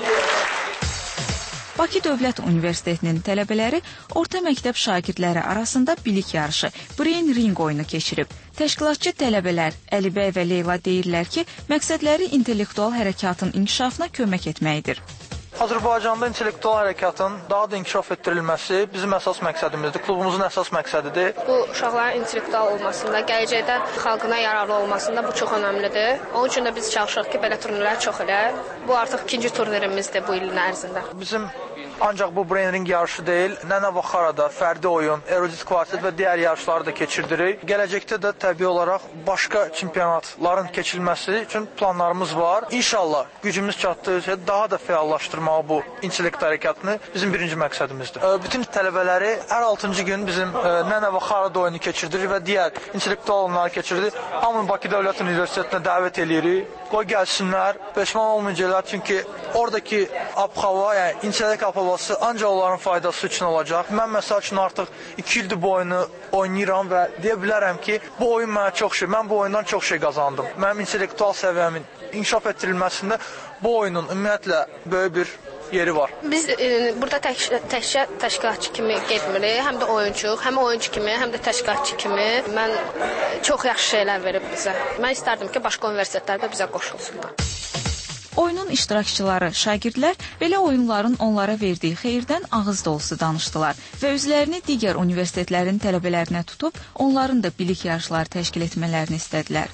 Bakı Dövlət Universitetinin tələbələri orta məktəb şagirdləri arasında bilik yarışı, Brain Ring oyunu keçirib. Təşkilatçı tələbələr Əlibəy və Leyla deyirlər ki, məqsədləri intellektual hərəkatın inkişafına kömək etməkdir. Azərbaycanda intellektual hərəkatın daha da inkişaf etdirilməsi bizim əsas məqsədimizdir, klubumuzun əsas məqsədidir. Bu uşaqların intellektual olmasında, gələcəkdə xalqına yararlı olmasında bu çox önəmlidir. Onun üçün də biz çalışırıq ki, belə turnirlər çox elə. Bu artıq ikinci turnirimizdir bu ilin ərzində. Bizim ancaq bu Brain Ring yarışı deyil, Nənə və Xarada fərdi oyun, erudit kvartet və digər yarışları da keçirdirik. Gələcəkdə də təbii olaraq başqa çempionatların keçirilməsi üçün planlarımız var. İnşallah gücümüz çatdıqca daha da fəallaşdırmağı bu intellekt hərəkatını bizim birinci məqsədimizdir. Bütün tələbələri hər 6-cı gün bizim Nənə və Xarada oyunu keçirdirik və digər intellektual oyunları keçirdik. Hamını Bakı Dövlət Universitetinə dəvət edirik. Qoy gəlsinlər, peşman olmayacaqlar çünki oradakı ab-hava, yəni intellekt ab-havası ancaq onların faydası üçün olacaq. Mən məsəl üçün artıq 2 ildir bu oyunu oynayıram və deyə bilərəm ki, bu oyun mənə çox şey, mən bu oyundan çox şey qazandım. Mənim intellektual səviyyəmin inkişaf etdirilməsində bu oyunun ümumiyyətlə böyük bir yeri var. Biz burada təkcə təşkilatçı kimi getmirik, həm də oyunçuq, həm oyunçu kimi, həm də təşkilatçı kimi. Mən çox yaxşı şeylər verib bizə. Mən istərdim ki, başqa universitetlər də bizə qoşulsunlar. Oyunun iştirakçıları, şagirdlər belə oyunların onlara verdiyi xeyirdən ağız dolusu danışdılar və özlərini digər universitetlərin tələbələrinə tutub, onların da bilik yarışları təşkil etmələrini istədilər.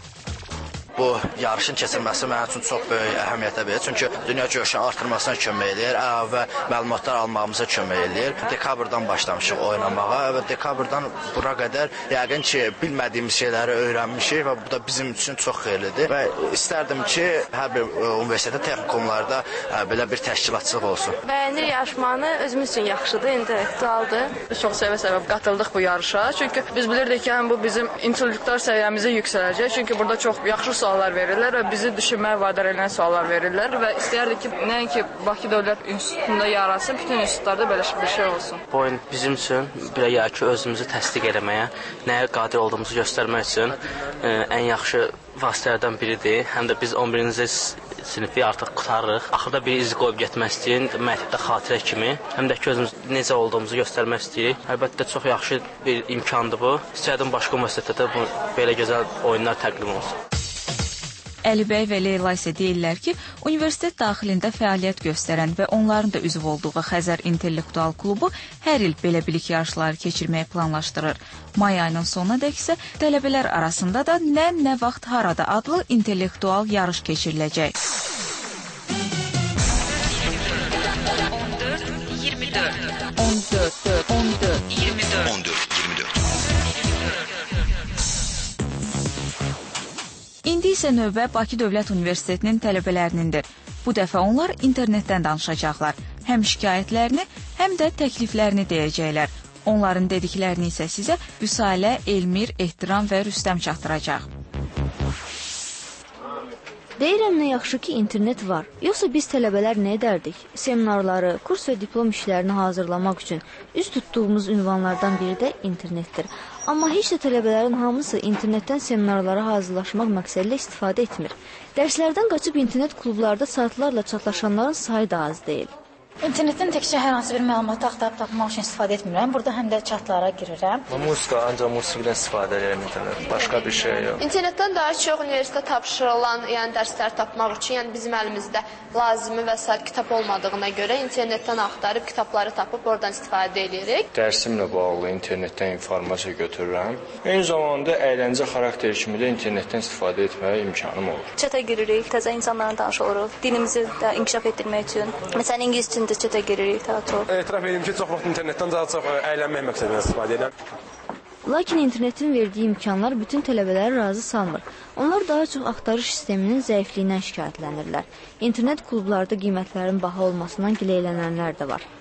Bu yarışın keçirilməsi mənim üçün çox böyük əhəmiyyətə verir. Çünki dünya görüşünü artırmasına kömək edir, əlavə məlumatlar almağımıza kömək edir. Dekabrdan başlamışıq oynamağa və dekabrdan bura qədər yəqin ki, bilmədiyimiz şeyləri öyrənmişik və bu da bizim üçün çox xeyirlidir. Və istərdim ki, hər bir universitetdə, texnikumlarda belə bir təşkilatçılıq olsun. Bəyənir yarışmanı özümüz üçün yaxşıdır, intellektualdır. Biz çox sevə-sevə qatıldıq bu yarışa. Çünki biz bilirdik ki, həm bu bizim intellektual səviyyəmizi yüksələcək. Çünki burada çox yaxşı suallar verirlər və bizi düşünməyə vadar edən suallar verirlər və istəyərdik ki, nəinki Bakı Dövlət İnstitutunda yaransın, bütün institutlarda belə bir şey olsun. Bu oyun bizim üçün bir yer ki, özümüzü təsdiq etməyə, nəyə qadir olduğumuzu göstərmək üçün ən yaxşı vasitələrdən biridir. Həm də biz 11-ci sinifi artıq qutarırıq. Axırda bir iz qoyub getmək istəyirik, məktəbdə xatirə kimi. Həm də ki, özümüz necə olduğumuzu göstərmək istəyirik. Əlbəttə, çox yaxşı bir imkandır bu. İstəyərdim başqa universitetdə belə gözəl oyunlar təqdim olsun. Əlibəy və Leyla isə deyirlər ki, universitet daxilində fəaliyyət göstərən və onların da üzv olduğu Xəzər İntellektual Klubu hər il belə bilik yarışları keçirməyi planlaşdırır. May ayının sonuna dək isə tələbələr arasında da nə vaxt harada adlı intellektual yarış keçiriləcək. 14-24 İndi isə növbə Bakı Dövlət Universitetinin tələbələrinindir. Bu dəfə onlar internetdən danışacaqlar. Həm şikayətlərini, həm də təkliflərini deyəcəklər. Onların dediklərini isə sizə Vüsalə, Elmir, Ehtiram və Rüstəm çatdıracaq. Deyirəm nə yaxşı ki, internet var. Yoxsa biz tələbələr nə edərdik? Seminarları, kurs və diplom işlərini hazırlamaq üçün üz tutduğumuz ünvanlardan biri də internetdir. Amma heç də tələbələrin hamısı internetdən seminarlara hazırlaşmaq məqsədilə istifadə etmir. Dərslərdən qaçıb internet klublarda saatlarla çatlaşanların sayı da az deyil. İnternetten təkcə hər hansı bir məlumatı axtarıb tapmaq üçün istifadə etmirəm. Burada həm də chatlara girirəm. Musiqa, ancaq musiqidən istifadə edirəm internet. Başqa bir şey yox. İnternetdən daha çox universitetdə tapşırılan, yəni dərslər tapmaq üçün, yəni bizim əlimizdə lazımi və sair kitab olmadığına görə internetdən axtarıb kitabları tapıb oradan istifadə edirik. Dərsimlə bağlı internetdən informasiya götürürəm. Eyni zamanda əyləncə xarakteri kimi də internetdən istifadə etməyə imkanım olur. Çata giririk, təzə insanlarla tanış oluruq. Dilimizi də inkişaf etdirmək üçün. Məsələn, ingilis üçün çata giririk daha çox. Etiraf edirəm ki, çox vaxt internetdən daha çox əylənmək məqsədilə istifadə edirəm. Lakin internetin verdiyi imkanlar bütün tələbələri razı salmır. Onlar daha çox axtarış sisteminin zəifliyindən şikayətlənirlər. İnternet klublarda qiymətlərin baha olmasından gileylənənlər də var.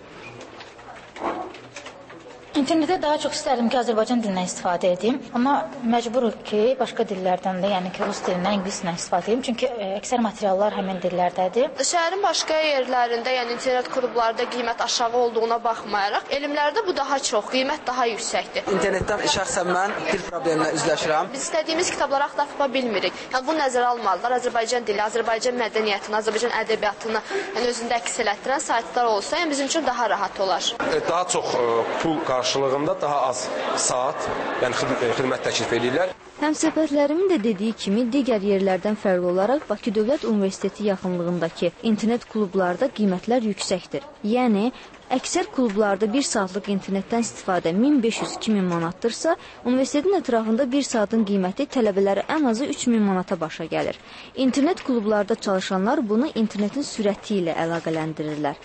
İnternetdə daha çox istərdim ki, Azərbaycan dilindən istifadə edeyim. Amma məcburuq ki, başqa dillərdən də, yəni ki, rus dilindən, ingilis dilindən istifadə edeyim. Çünki əksər materiallar həmin dillərdədir. Şəhərin başqa yerlərində, yəni internet klublarda qiymət aşağı olduğuna baxmayaraq, elmlərdə bu daha çox, qiymət daha yüksəkdir. İnternetdən şəxsən mən dil probleminə üzləşirəm. Biz istədiyimiz kitabları axtarıb tapa bilmirik. Yəni bunu nəzərə almalılar. Azərbaycan dili, Azərbaycan mədəniyyətini, Azərbaycan ədəbiyyatını, yəni özündə əks etdirən saytlar olsa, yəni bizim üçün daha rahat olar. Daha çox pul qarşılığında daha az saat, yəni xidmət təklif edirlər. Həmsəfərlərimin də dediyi kimi digər yerlərdən fərqli olaraq Bakı Dövlət Universiteti yaxınlığındakı internet klublarda qiymətlər yüksəkdir. Yəni, əksər klublarda 1 saatlıq internetdən istifadə 1500-2000 manatdırsa, universitetin ətrafında 1 saatın qiyməti tələbələrə ən azı 3000 manata başa gəlir. İnternet klublarda çalışanlar bunu internetin sürəti ilə əlaqələndirirlər.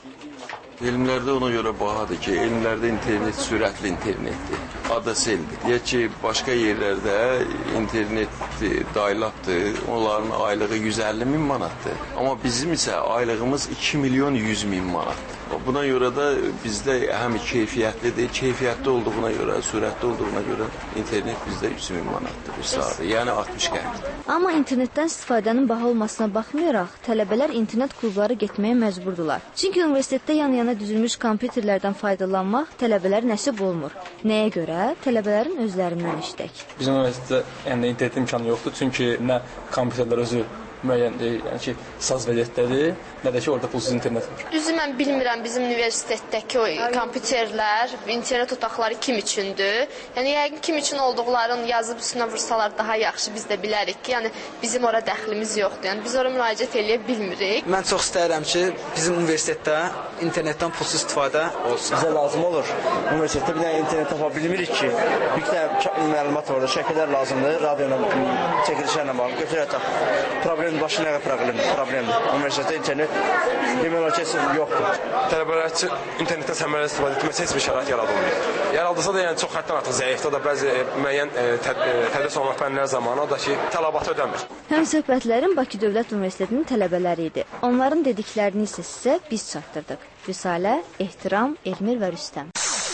Elmlərdə ona görə bahadır ki, elmlərdə internet sürətli internetdir, ADSL-dir. Deyək ki, başqa yerlərdə internet daylapdır, onların aylığı 150 min manatdır. Amma bizim isə aylığımız 2 milyon 100 min manatdır. Buna görə də bizdə həm keyfiyyətlidir, keyfiyyətli olduğuna görə, sürətli olduğuna görə internet bizdə 100 min manatdır bir saatı, yəni 60 qəpik. Amma internetdən istifadənin baha olmasına baxmayaraq, tələbələr internet klubları getməyə məcburdular. Çünki universitetdə yan-yana düzülmüş kompüterlərdən faydalanmaq tələbələr nəsib olmur. Nəyə görə? Tələbələrin özlərindən işlək. Bizim universitetdə yəni internet imkanı yoxdur, çünki nə kompüterlər özü müəyyəndir, yəni ki, saz vəziyyətdədir, nə də ki, orada pulsuz internet var. Düzü mən bilmirəm bizim universitetdəki o kompüterlər, internet otaqları kim üçündür. Yəni, yəqin kim üçün olduqlarını yazıb üstünə vursalar daha yaxşı, biz də bilərik ki, yəni bizim ora dəxlimiz yoxdur. Yəni, biz ora müraciət eləyə bilmirik. Mən çox istəyirəm ki, bizim universitetdə internetdən pulsuz istifadə olsun. Bizə lazım olur. Universitetdə bir dənə internet tapa bilmirik ki, bir dənə məlumat orada, şəkillər lazımdır, radiyonun çəkilişlərlə bağlı, götürək problem başına problemdir. Universitetdə internet demək olar ki, yoxdur. Tələbələr üçün internetdən səmərəli istifadə etməsi heç bir şərait yaradılmır. Yaradılsa da yəni çox həddən artıq zəifdir, da bəzi müəyyən tədris olmaq fənlər zamanı o da ki, tələbatı ödəmir. Həmsöhbətlərim Bakı Dövlət Universitetinin tələbələri idi. Onların dediklərini isə sizə biz çatdırdıq. Vüsalə, Ehtiram, Elmir və Rüstəm.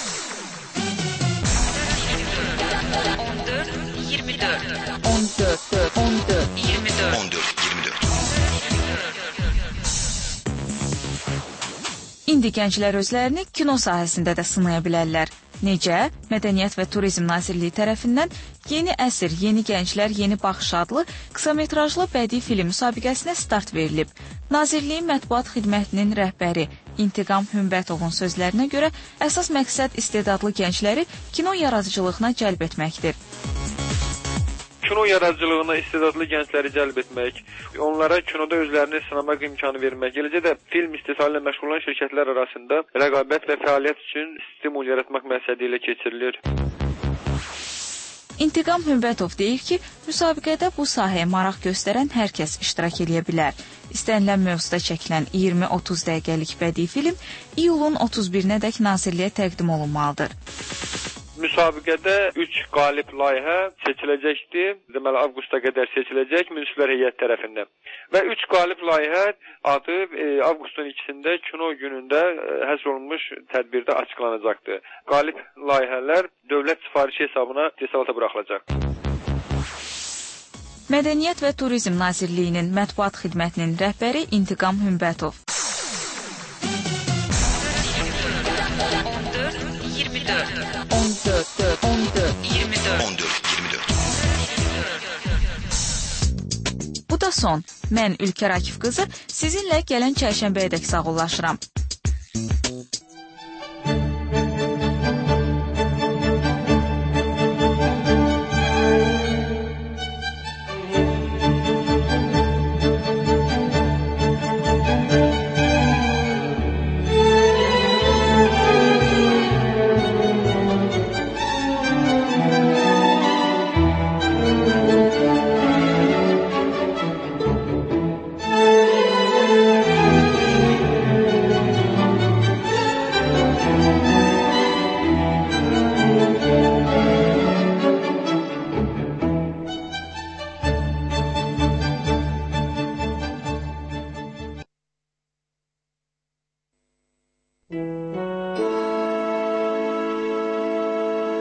14. İndi gənclər özlərini kino sahəsində də sınaya bilərlər. Necə? Mədəniyyət və Turizm Nazirliyi tərəfindən Yeni əsr, yeni gənclər, yeni baxış adlı qısametrajlı bədii film müsabiqəsinə start verilib. Nazirliyin mətbuat xidmətinin rəhbəri İntiqam Hümbətovun sözlərinə görə əsas məqsəd istedadlı gəncləri kino yaradıcılığına cəlb etməkdir. Kino yaradıcılığına istedadlı gəncləri cəlb etmək, onlara kinoda özlərini sınamaq imkanı vermək, eləcə də film istehsalı ilə məşğul olan şirkətlər arasında rəqabət və fəaliyyət üçün stimul yaratmaq məqsədi ilə keçirilir. İntiqam Hümbətov deyir ki, müsabiqədə bu sahəyə maraq göstərən hər kəs iştirak edə bilər. İstənilən mövzuda çəkilən 20-30 dəqiqəlik bədii film iyulun 31-nədək Nazirliyə təqdim olunmalıdır. Müsabiqədə 3 qalib layihə seçiləcəkdir. Deməli, avqusta qədər seçiləcək münsiflər heyət tərəfindən. Və 3 qalib layihə adı avqustun 2-sində kino günündə həsr olunmuş tədbirdə açıqlanacaqdır. Qalib layihələr dövlət sifarişi hesabına istehsalata buraxılacaq. Mədəniyyət və Turizm Nazirliyinin mətbuat xidmətinin rəhbəri İntiqam Hümbətov. 14. Bu da son. Mən Ülkər Akif qızı sizinlə gələn çərşənbəyədək sağollaşıram.